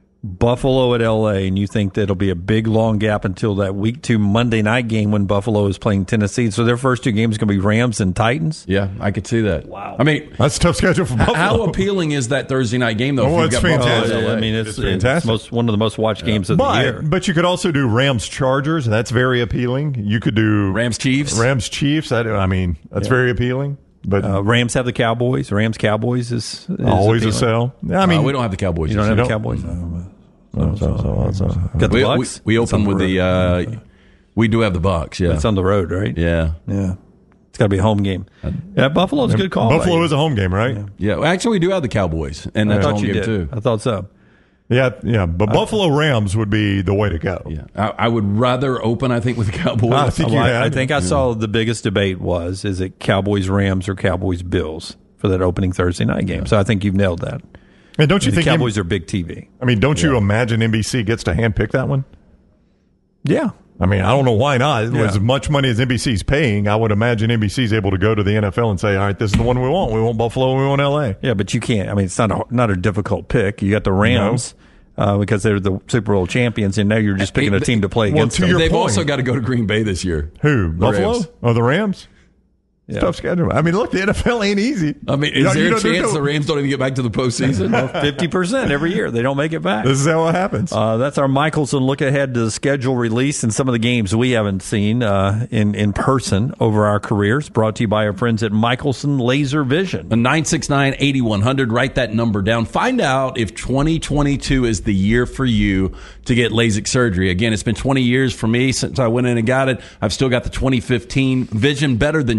Buffalo at L A, and you think that it'll be a big, long gap until that week two Monday night game when Buffalo is playing Tennessee. So their first two games are going to be Rams and Titans? Yeah, I could see that. Wow. I mean, That's a tough schedule for Buffalo. how appealing is that Thursday night game, though? Oh, if it's you've got Buffalo fantastic. at L A? I mean, it's, It's it's fantastic. most, one of the most watched games of the year. But, but you could also do Rams Chargers, and that's very appealing. You could do Rams Chiefs. Rams Chiefs. I, I mean, that's very appealing. But Uh, Rams have the Cowboys. Rams Cowboys is, is always a appealing. sell. I mean, Uh, we don't have the Cowboys. You don't this have year. the Cowboys? so, so, so, so. Got the We, we, Bucks? we It's open on with the. Uh, we do have the Bucks. Yeah. It's on the road, right? yeah. Yeah. It's got to be a home game. Yeah, Buffalo's a good call. Buffalo by is a home game, right? Yeah. Yeah. Well, actually, we do have the Cowboys, and I that's a thought home you game did. too. I thought so. Yeah, yeah. But Buffalo Rams would be the way to go. Yeah, I, I would rather open. I think with the Cowboys. I think you Well, I, had. I think I saw the biggest debate was, is it Cowboys Rams or Cowboys Bills for that opening Thursday night game? So I think you've nailed that. And don't you the think Cowboys are big T V? I mean, don't you imagine N B C gets to handpick that one? Yeah. I mean, I don't know why not. Yeah. As much money as N B C's paying, I would imagine N B C's able to go to the N F L and say, "All right, this is the one we want. We want Buffalo. We want L A." Yeah, but you can't. I mean, it's not a, not a difficult pick. You got the Rams uh, because they're the Super Bowl champions, and now you're just picking a team to play Well, against to them. your They've point. also got to go to Green Bay this year. Who? The Buffalo? Rams. Oh, the Rams? It's Yeah. tough schedule. I mean, look, the N F L ain't easy. I mean, is You know, there you know, a there's chance no- the Rams don't even get back to the postseason? fifty percent every year. They don't make it back. This is how it happens. Uh, that's our Michelson look ahead to the schedule release and some of the games we haven't seen uh, in, in person over our careers. Brought to you by our friends at Michelson Laser Vision. nine six nine, eight one zero zero. Write that number down. Find out if twenty twenty-two is the year for you to get LASIK surgery. Again, it's been twenty years for me since I went in and got it. I've still got the twenty fifteen vision, better than twenty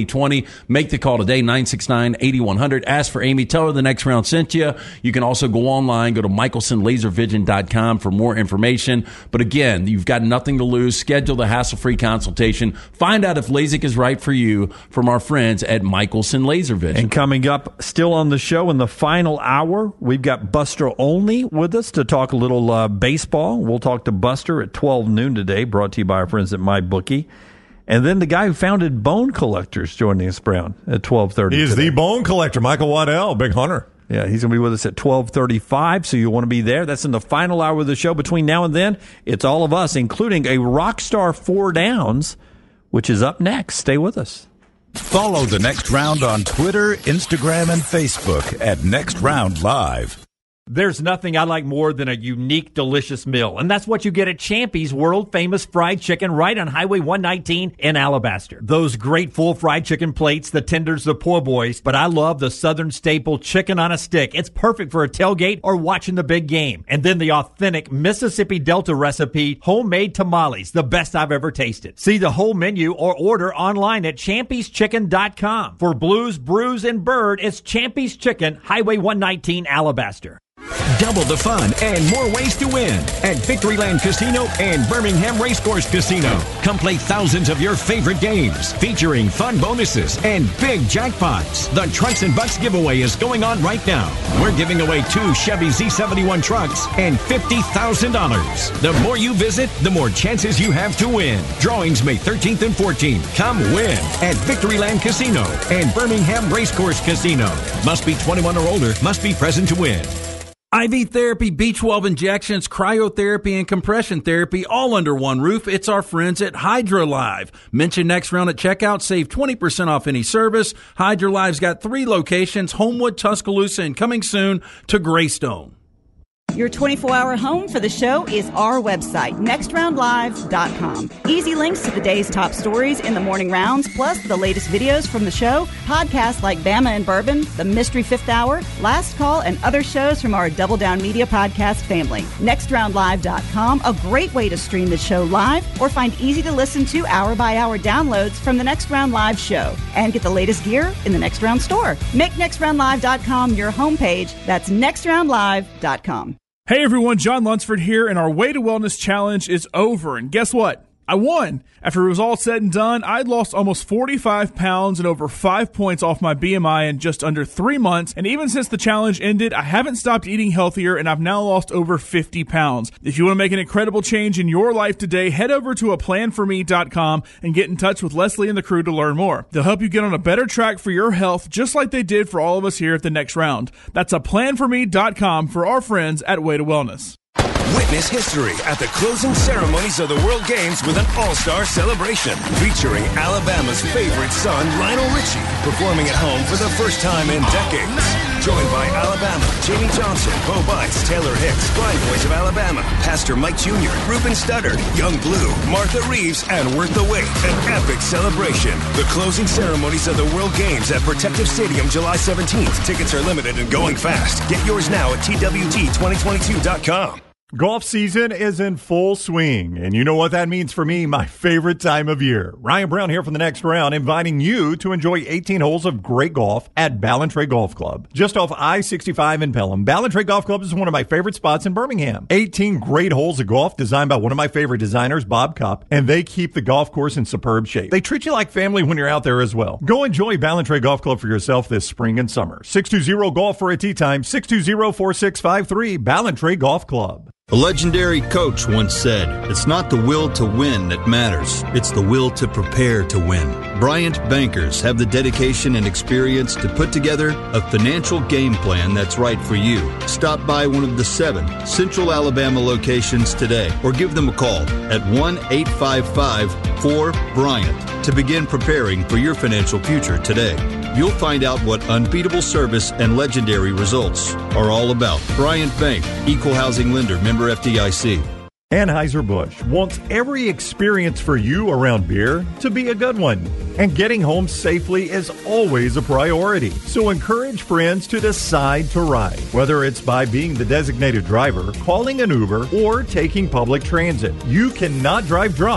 twenty. Make the call today, nine six nine, eight one zero zero. Ask for Amy. Tell her the next round sent you. You can also go online, go to Michelson Laser Vision dot com for more information. But again, you've got nothing to lose. Schedule the hassle-free consultation. Find out if LASIK is right for you from our friends at Michelson Laser Vision. And coming up, still on the show in the final hour, we've got Buster Olney with us to talk a little uh, baseball. We'll talk to Buster at twelve noon today, brought to you by our friends at MyBookie. And then the guy who founded Bone Collectors joining us, Brown, at twelve thirty. He is today. the Bone Collector, Michael Waddell, big hunter. Yeah, he's going to be with us at twelve thirty-five, so you'll want to be there. That's in the final hour of the show. Between now and then, it's all of us, including a Rockstar Four Downs, which is up next. Stay with us. Follow The Next Round on Twitter, Instagram, and Facebook at Next Round Live. There's nothing I like more than a unique, delicious meal, and that's what you get at Champy's world-famous fried chicken right on Highway one nineteen in Alabaster. Those great full fried chicken plates, the tenders, the po' boys, but I love the Southern staple chicken on a stick. It's perfect for a tailgate or watching the big game. And then the authentic Mississippi Delta recipe, homemade tamales, the best I've ever tasted. See the whole menu or order online at champys chicken dot com. For Blues, Brews, and Bird, it's Champy's Chicken, Highway one nineteen, Alabaster. Double the fun and more ways to win at Victoryland Casino and Birmingham Racecourse Casino. Come play thousands of your favorite games featuring fun bonuses and big jackpots. The Trucks and Bucks giveaway is going on right now. We're giving away two Chevy Z seventy-one trucks and fifty thousand dollars. The more you visit, the more chances you have to win. Drawings May thirteenth and fourteenth. Come win at Victoryland Casino and Birmingham Racecourse Casino. Must be twenty-one or older. Must be present to win. I V therapy, B twelve injections, cryotherapy, and compression therapy all under one roof. It's our friends at HydroLive. Mention Next Round at checkout. Save twenty percent off any service. HydroLive's got three locations, Homewood, Tuscaloosa, and coming soon to Greystone. Your twenty-four hour home for the show is our website, next round live dot com. Easy links to the day's top stories in the morning rounds, plus the latest videos from the show, podcasts like Bama and Bourbon, The Mystery Fifth Hour, Last Call, and other shows from our Double Down Media podcast family. next round live dot com, a great way to stream the show live or find easy to listen to hour by hour downloads from the Next Round Live show and get the latest gear in the Next Round store. Make next round live dot com your homepage. That's next round live dot com. Hey everyone, John Lunsford here, and our Way to Wellness Challenge is over. And guess what? I won. After it was all said and done, I'd lost almost forty-five pounds and over five points off my B M I in just under three months. And even since the challenge ended, I haven't stopped eating healthier, and I've now lost over fifty pounds. If you want to make an incredible change in your life today, head over to a plan for me dot com and get in touch with Leslie and the crew to learn more. They'll help you get on a better track for your health, just like they did for all of us here at the Next Round. That's a plan for me dot com for our friends at Way to Wellness. Witness history at the closing ceremonies of the World Games with an all-star celebration featuring Alabama's favorite son, Lionel Richie, performing at home for the first time in decades. Joined by Alabama, Jamie Johnson, Bo Bice, Taylor Hicks, Blind Boys of Alabama, Pastor Mike Junior, Ruben Studdard, Young Blue, Martha Reeves, and Worth the Wait. An epic celebration. The closing ceremonies of the World Games at Protective Stadium, July seventeenth. Tickets are limited and going fast. Get yours now at T W T twenty twenty-two dot com. Golf season is in full swing, and you know what that means for me, my favorite time of year. Ryan Brown here from the Next Round, inviting you to enjoy eighteen holes of great golf at Ballantrae Golf Club. Just off I sixty-five in Pelham, Ballantrae Golf Club is one of my favorite spots in Birmingham. eighteen great holes of golf designed by one of my favorite designers, Bob Cupp, and they keep the golf course in superb shape. They treat you like family when you're out there as well. Go enjoy Ballantrae Golf Club for yourself this spring and summer. six two zero golf for a tee time, six two zero, four six five three, Ballantrae Golf Club. A legendary coach once said, "It's not the will to win that matters, it's the will to prepare to win." Bryant Bankers have the dedication and experience to put together a financial game plan that's right for you. Stop by one of the seven Central Alabama locations today or give them a call at one eight five five four Bryant to begin preparing for your financial future today. You'll find out what unbeatable service and legendary results are all about. Bryant Bank, Equal Housing Lender, member F D I C. Anheuser-Busch wants every experience for you around beer to be a good one. And getting home safely is always a priority. So encourage friends to decide to ride, whether it's by being the designated driver, calling an Uber, or taking public transit. You cannot drive drunk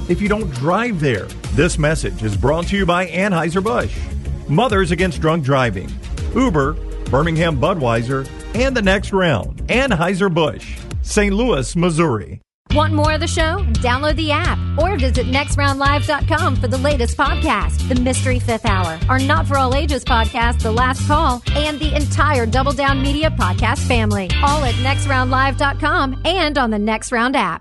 if you don't drive there. This message is brought to you by Anheuser-Busch, Mothers Against Drunk Driving, Uber, Birmingham Budweiser, and The Next Round, Anheuser-Busch, Saint Louis, Missouri. Want more of the show? Download the app or visit next round live dot com for the latest podcast, The Mystery Fifth Hour, our Not For All Ages podcast, The Last Call, and the entire Double Down Media podcast family. All at next round live dot com and on the Next Round app.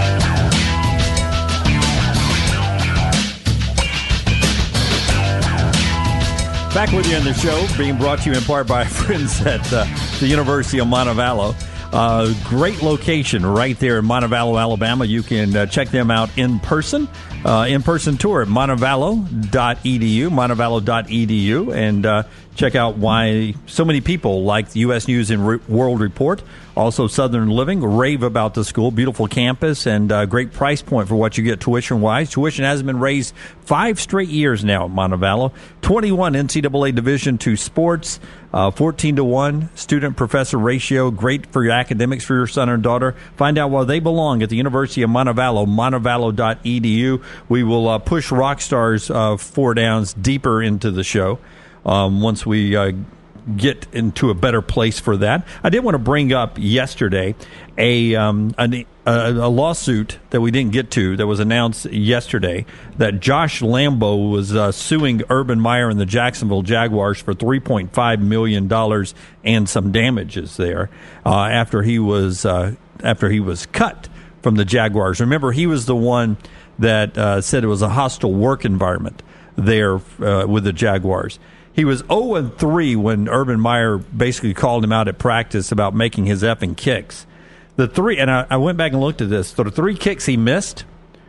Back with you in the show, being brought to you in part by our friends at uh, the University of Montevallo. Uh, great location right there in Montevallo, Alabama. You can uh, check them out in person, uh, in-person tour at montevallo dot e d u, montevallo dot e d u, and uh, check out why so many people like the U S News and Re- World Report, also Southern Living, rave about the school. Beautiful campus and uh, great price point for what you get tuition-wise. Tuition hasn't been raised five straight years now at Montevallo. twenty-one N C double A Division two sports, uh, fourteen to one student-professor ratio. Great for your academics for your son or daughter. Find out why they belong at the University of Montevallo, montevallo dot e d u. We will uh, push Rockstar's uh, four downs deeper into the show um, once we uh, get into a better place for that. I did want to bring up yesterday a, um, a, a lawsuit that we didn't get to that was announced yesterday that Josh Lambo was uh, suing Urban Meyer and the Jacksonville Jaguars for three point five million dollars and some damages there uh, after he was uh, after he was cut from the Jaguars. Remember, he was the one that uh, said it was a hostile work environment there uh, with the Jaguars. He was oh and three when Urban Meyer basically called him out at practice about making his effing kicks. The three, and I, I went back and looked at this. So the three kicks he missed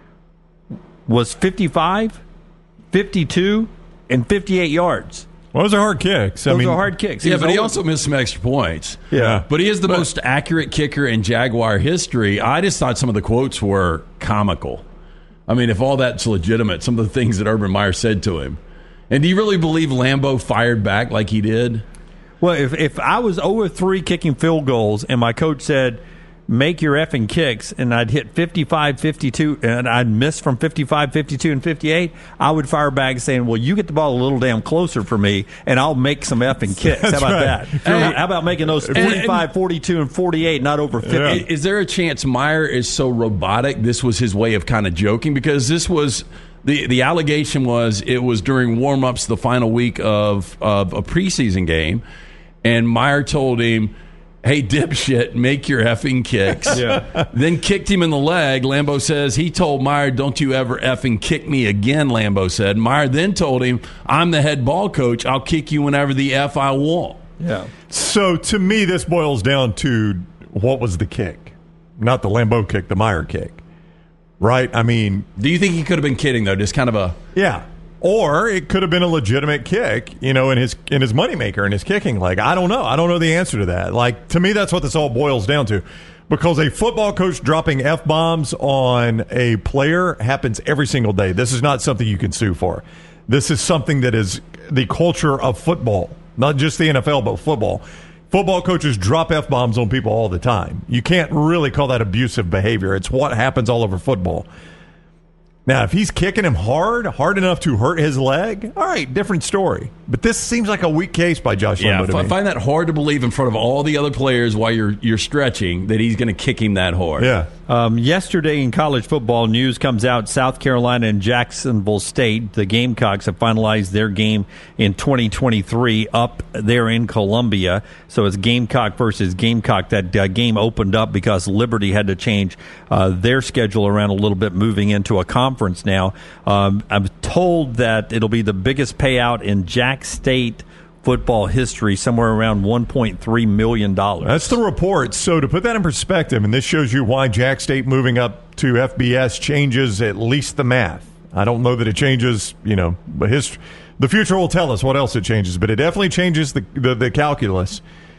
was fifty-five, fifty-two, and fifty-eight yards. Well, those are hard kicks. I Those mean, are hard kicks. He yeah, was but he over- also missed some extra points. Yeah. But he is the But- most accurate kicker in Jaguar history. I just thought some of the quotes were comical. I mean, if all that's legitimate, some of the things that Urban Meyer said to him. And do you really believe Lambo fired back like he did? Well, if if I was oh and three kicking field goals and my coach said, make your effing kicks, and I'd hit fifty-five, fifty-two, and I'd miss from fifty-five, fifty-two, and fifty-eight, I would fire back saying, well, you get the ball a little damn closer for me, and I'll make some effing kicks. How That's about right. that? Hey, how about making those forty-five, forty-two, and forty-eight, not over fifty? Yeah. Is there a chance Meyer is so robotic this was his way of kind of joking? Because this was... The the allegation was it was during warm-ups the final week of, of a preseason game, and Meyer told him, hey, dipshit, make your effing kicks. Yeah. Then kicked him in the leg. Lambo says he told Meyer, don't you ever effing kick me again, Lambo said. Meyer then told him, I'm the head ball coach. I'll kick you whenever the F I want. Yeah. So to me, this boils down to what was the kick? Not the Lambeau kick, the Meyer kick. Right? I mean, Do you think he could have been kidding, though? Just kind of a... yeah. Or it could have been a legitimate kick, you know, in his in his moneymaker, in his kicking leg. I don't know. I don't know the answer to that. Like, to me, that's what this all boils down to. Because a football coach dropping F-bombs on a player happens every single day. This is not something you can sue for. This is something that is the culture of football, not just the N F L, but football. Football coaches drop F-bombs on people all the time. You can't really call that abusive behavior. It's what happens all over football. Now, if he's kicking him hard, hard enough to hurt his leg, all right, different story. But this seems like a weak case by Josh Yeah, Lambo to I me. find that hard to believe in front of all the other players while you're you're stretching that he's going to kick him that hard. Yeah. Um, yesterday in college football news comes out, South Carolina and Jacksonville State, the Gamecocks have finalized their game in twenty twenty-three up there in Columbia. So it's Gamecock versus Gamecock. That uh, game opened up because Liberty had to change uh, their schedule around a little bit, moving into a conference now. Um, I'm told that it'll be the biggest payout in Jack State football history, somewhere around one point three million dollars. That's the report. So to put that in perspective, and this shows you why Jack State moving up to F B S changes at least the math. I don't know that it changes, you know, but history. The future will tell us what else it changes, but it definitely changes the the, the calculus.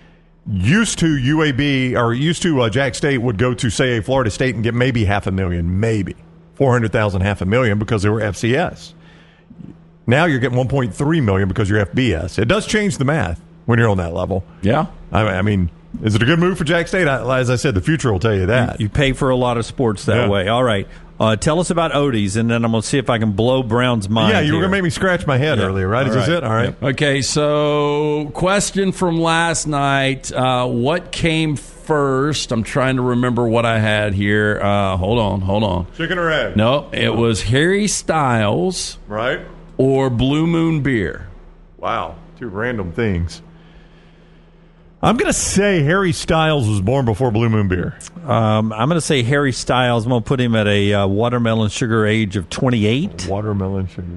Used to U A B, or used to uh, Jack State would go to, say, a Florida State and get maybe half a million, maybe four hundred thousand, half a million because they were F C S. Now you're getting one point three million because you're F B S. It does change the math when you're on that level. Yeah. I, I mean, is it a good move for Jack State? I, as I said, the future will tell you that. You pay for a lot of sports that Yeah. way. All right. Uh, tell us about Odie's, and then I'm going to see if I can blow Brown's mind. Yeah, you were here. going to make me scratch my head Yeah. earlier, right? All Is this right. it? All right. Okay, so question from last night. Uh, what came first? I'm trying to remember what I had here. Uh, hold on, hold on. Chicken or egg? No, it was Harry Styles. Right. Or Blue Moon Beer. Wow. Two random things. I'm going to say Harry Styles was born before Blue Moon Beer. Um, I'm going to say Harry Styles. I'm going to put him at a uh, watermelon sugar age of twenty-eight. Watermelon sugar.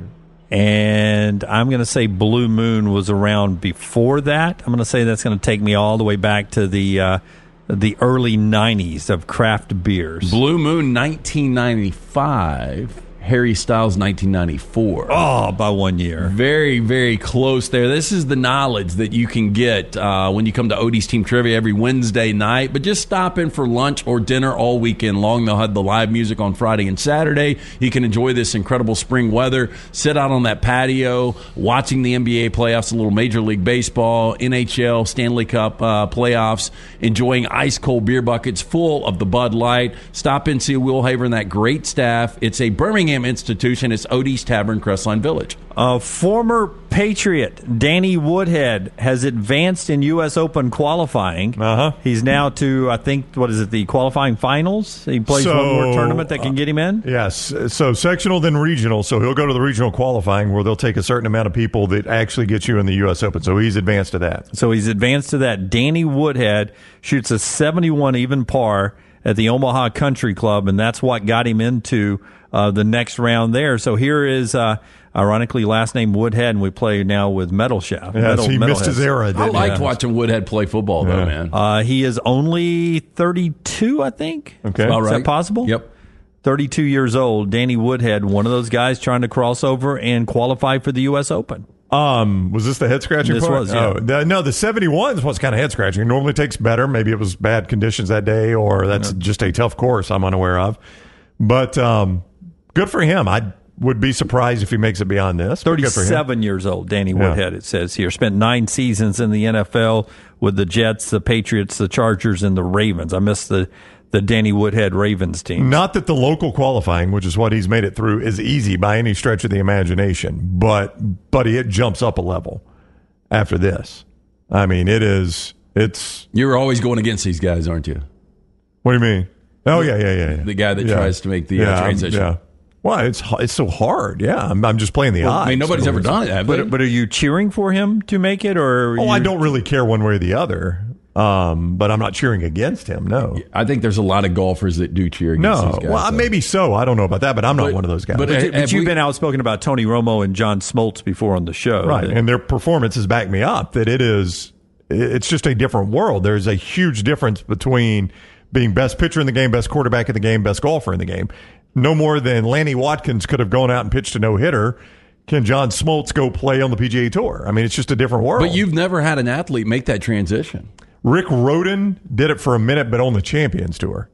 And I'm going to say Blue Moon was around before that. I'm going to say that's going to take me all the way back to the uh, the early nineties of craft beers. Blue Moon nineteen ninety-five. Harry Styles nineteen ninety-four. Oh, by one year. Very, very close there. This is the knowledge that you can get uh, when you come to Odie's Team Trivia every Wednesday night. But just stop in for lunch or dinner all weekend long. They'll have the live music on Friday and Saturday. You can enjoy this incredible spring weather, sit out on that patio, watching the N B A playoffs, a little Major League Baseball, N H L, Stanley Cup uh, playoffs, enjoying ice-cold beer buckets full of the Bud Light. Stop in, see Will Haver and that great staff. It's a Birmingham institution. It's Odie's Tavern, Crestline Village. Uh, former Patriot Danny Woodhead has advanced in U S Open qualifying. Uh-huh. He's now to, I think, what is it, the qualifying finals? He plays So, one more tournament that can get him in? Yes. So sectional, then regional. So he'll go to the regional qualifying where they'll take a certain amount of people that actually get you in the U S Open. So he's advanced to that. So he's advanced to that. Danny Woodhead shoots a seventy-one even par at the Omaha Country Club, and that's what got him into uh, the next round there. So here is, uh, ironically, last name Woodhead, and we play now with Metal Shaft. Yes, Metal, he Metalheads. missed his era. I Didn't liked he? watching Woodhead play football, though, Yeah. man. Uh, he is only thirty-two, I think. Okay. All Is right. that possible? Yep. thirty-two years old. Danny Woodhead, one of those guys trying to cross over and qualify for the U S Open. Um, was this the head scratching This part? was, yeah. Oh, the, no, the seventy-one is what's kind of head scratching. It normally takes better. Maybe it was bad conditions that day, or that's just a tough course I'm unaware of. But um, good for him. I would be surprised if he makes it beyond this. but good for him. thirty-seven years old, Danny Yeah. Woodhead, it says here. Spent nine seasons in the N F L with the Jets, the Patriots, the Chargers, and the Ravens. I missed the, the Danny Woodhead Ravens team. Not that the local qualifying, which is what he's made it through, is easy by any stretch of the imagination. But, buddy, it jumps up a level after this. I mean, it is, it's, You're always going against these guys, aren't you? what do you mean? Oh, yeah, yeah, yeah. yeah. The guy that Yeah. tries to make the uh, Yeah, I'm- transition. Yeah. Well, it's it's so hard. Yeah, I'm, I'm just playing the Well, odds. I mean, nobody's ever done it, have they? But, but are you cheering for him to make it? or? Oh, you- I don't really care one way or the other. Um, but I'm not cheering against him. No, I think there's a lot of golfers that do cheer against no. these guys. Well, though. maybe so. I don't know about that, but I'm not But- one of those guys. but- But, Have but you've we- been outspoken about Tony Romo and John Smoltz before on the show. right, That- and their performances back me up that it is. It's just a different world. There's a huge difference between being best pitcher in the game, best quarterback in the game, best golfer in the game. No more than Lanny Watkins could have gone out and pitched a no hitter. Can John Smoltz go play on the P G A Tour? I mean, it's just a different world. But you've never had an athlete make that transition. Rick Rhoden did it for a minute, but on the Champions Tour.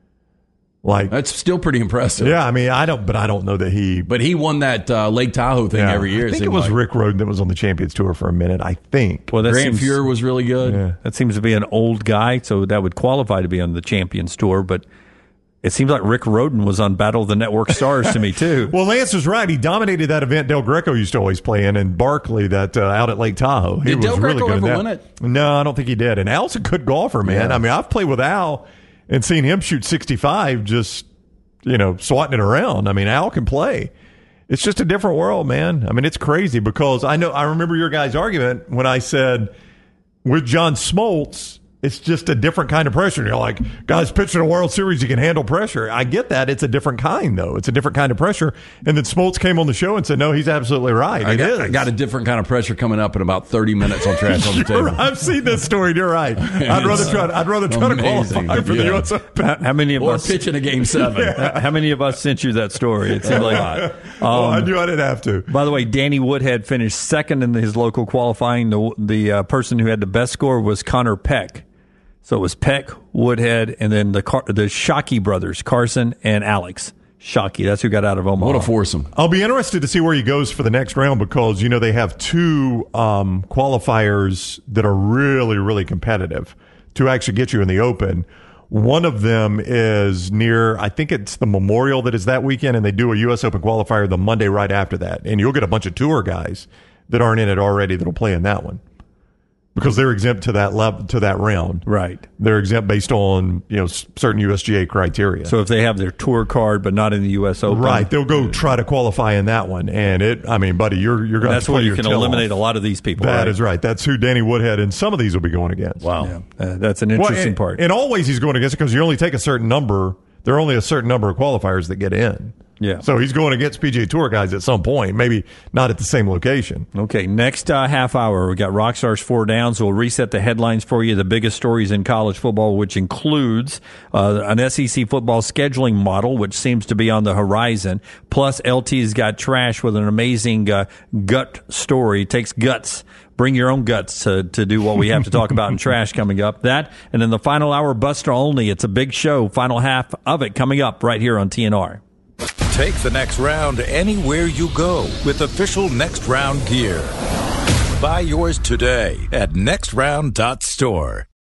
Like That's still pretty impressive. yeah, I mean, I don't, but I don't know that he. But he won that uh, Lake Tahoe thing yeah, every year. I think it seemed was like. Rick Rhoden that was on the Champions Tour for a minute. I think. Well, that Grant seems, Fuhr was really good. Yeah. that seems to be an old guy, so that would qualify to be on the Champions Tour. But it seems like Rick Rhoden was on Battle of the Network Stars to me, too. Well, Lance is right. He dominated that event Del Greco used to always play in, and Barkley that uh, out at Lake Tahoe. He Did was Del really Greco good in ever that. win it? No, I don't think he did. And Al's a good golfer, man. Yeah. I mean, I've played with Al and seen him shoot sixty-five, just you know, swatting it around. I mean, Al can play. It's just a different world, man. I mean, it's crazy because I know I remember your guys' argument when I said with John Smoltz, it's just a different kind of pressure. You're like, guys pitching a World Series, you can handle pressure. I get that. It's a different kind, though. It's a different kind of pressure. And then Smoltz came on the show and said, no, he's absolutely right. I It got, is. I got a different kind of pressure coming up in about thirty minutes on Trash on the You're Table. right. I've seen this story. You're right. I'd rather try. I'd rather try to Amazing. qualify for the Yeah. U S Open. How, how many of Or us pitching a game seven. how, how many of us sent you that story? It seemed like oh, I knew I didn't have to. By the way, Danny Woodhead finished second in his local qualifying. The the uh, person who had the best score was Connor Peck. So it was Peck, Woodhead, and then the Car- the Shockey brothers, Carson and Alex Shockey. That's who got out of Omaha. What a foursome. I'll be interested to see where he goes for the next round because, you know, they have two um, qualifiers that are really, really competitive to actually get you in the Open. One of them is near, I think it's the Memorial that is that weekend, and they do a U S Open qualifier the Monday right after that. And you'll get a bunch of tour guys that aren't in it already that'll play in that one because they're exempt to that level, to that round. Right. They're exempt based on, you know, certain U S G A criteria. So if they have their tour card but not in the U S Open. Right. They'll go try to qualify in that one. And it, I mean, buddy, you're, you're going to That's where you can eliminate off. a lot of these people. That right? is right. That's who Danny Woodhead and some of these will be going against. Wow. Yeah. Uh, that's an interesting well, and, part. And always he's going against it because you only take a certain number. There are only a certain number of qualifiers that get in. Yeah. So he's going against P G A Tour guys at some point, maybe not at the same location. Okay, next uh, half hour, we got Rockstars Four Downs. We'll reset the headlines for you, the biggest stories in college football, which includes uh, an S E C football scheduling model, which seems to be on the horizon. Plus, L T's got trash with an amazing uh, gut story. It takes guts. Bring your own guts to, to do what we have to talk about in trash coming up. That, and in the final hour, Buster Olney. It's a big show. Final half of it coming up right here on T N R. Take the next round anywhere you go with official Next Round gear. Buy yours today at next round dot store.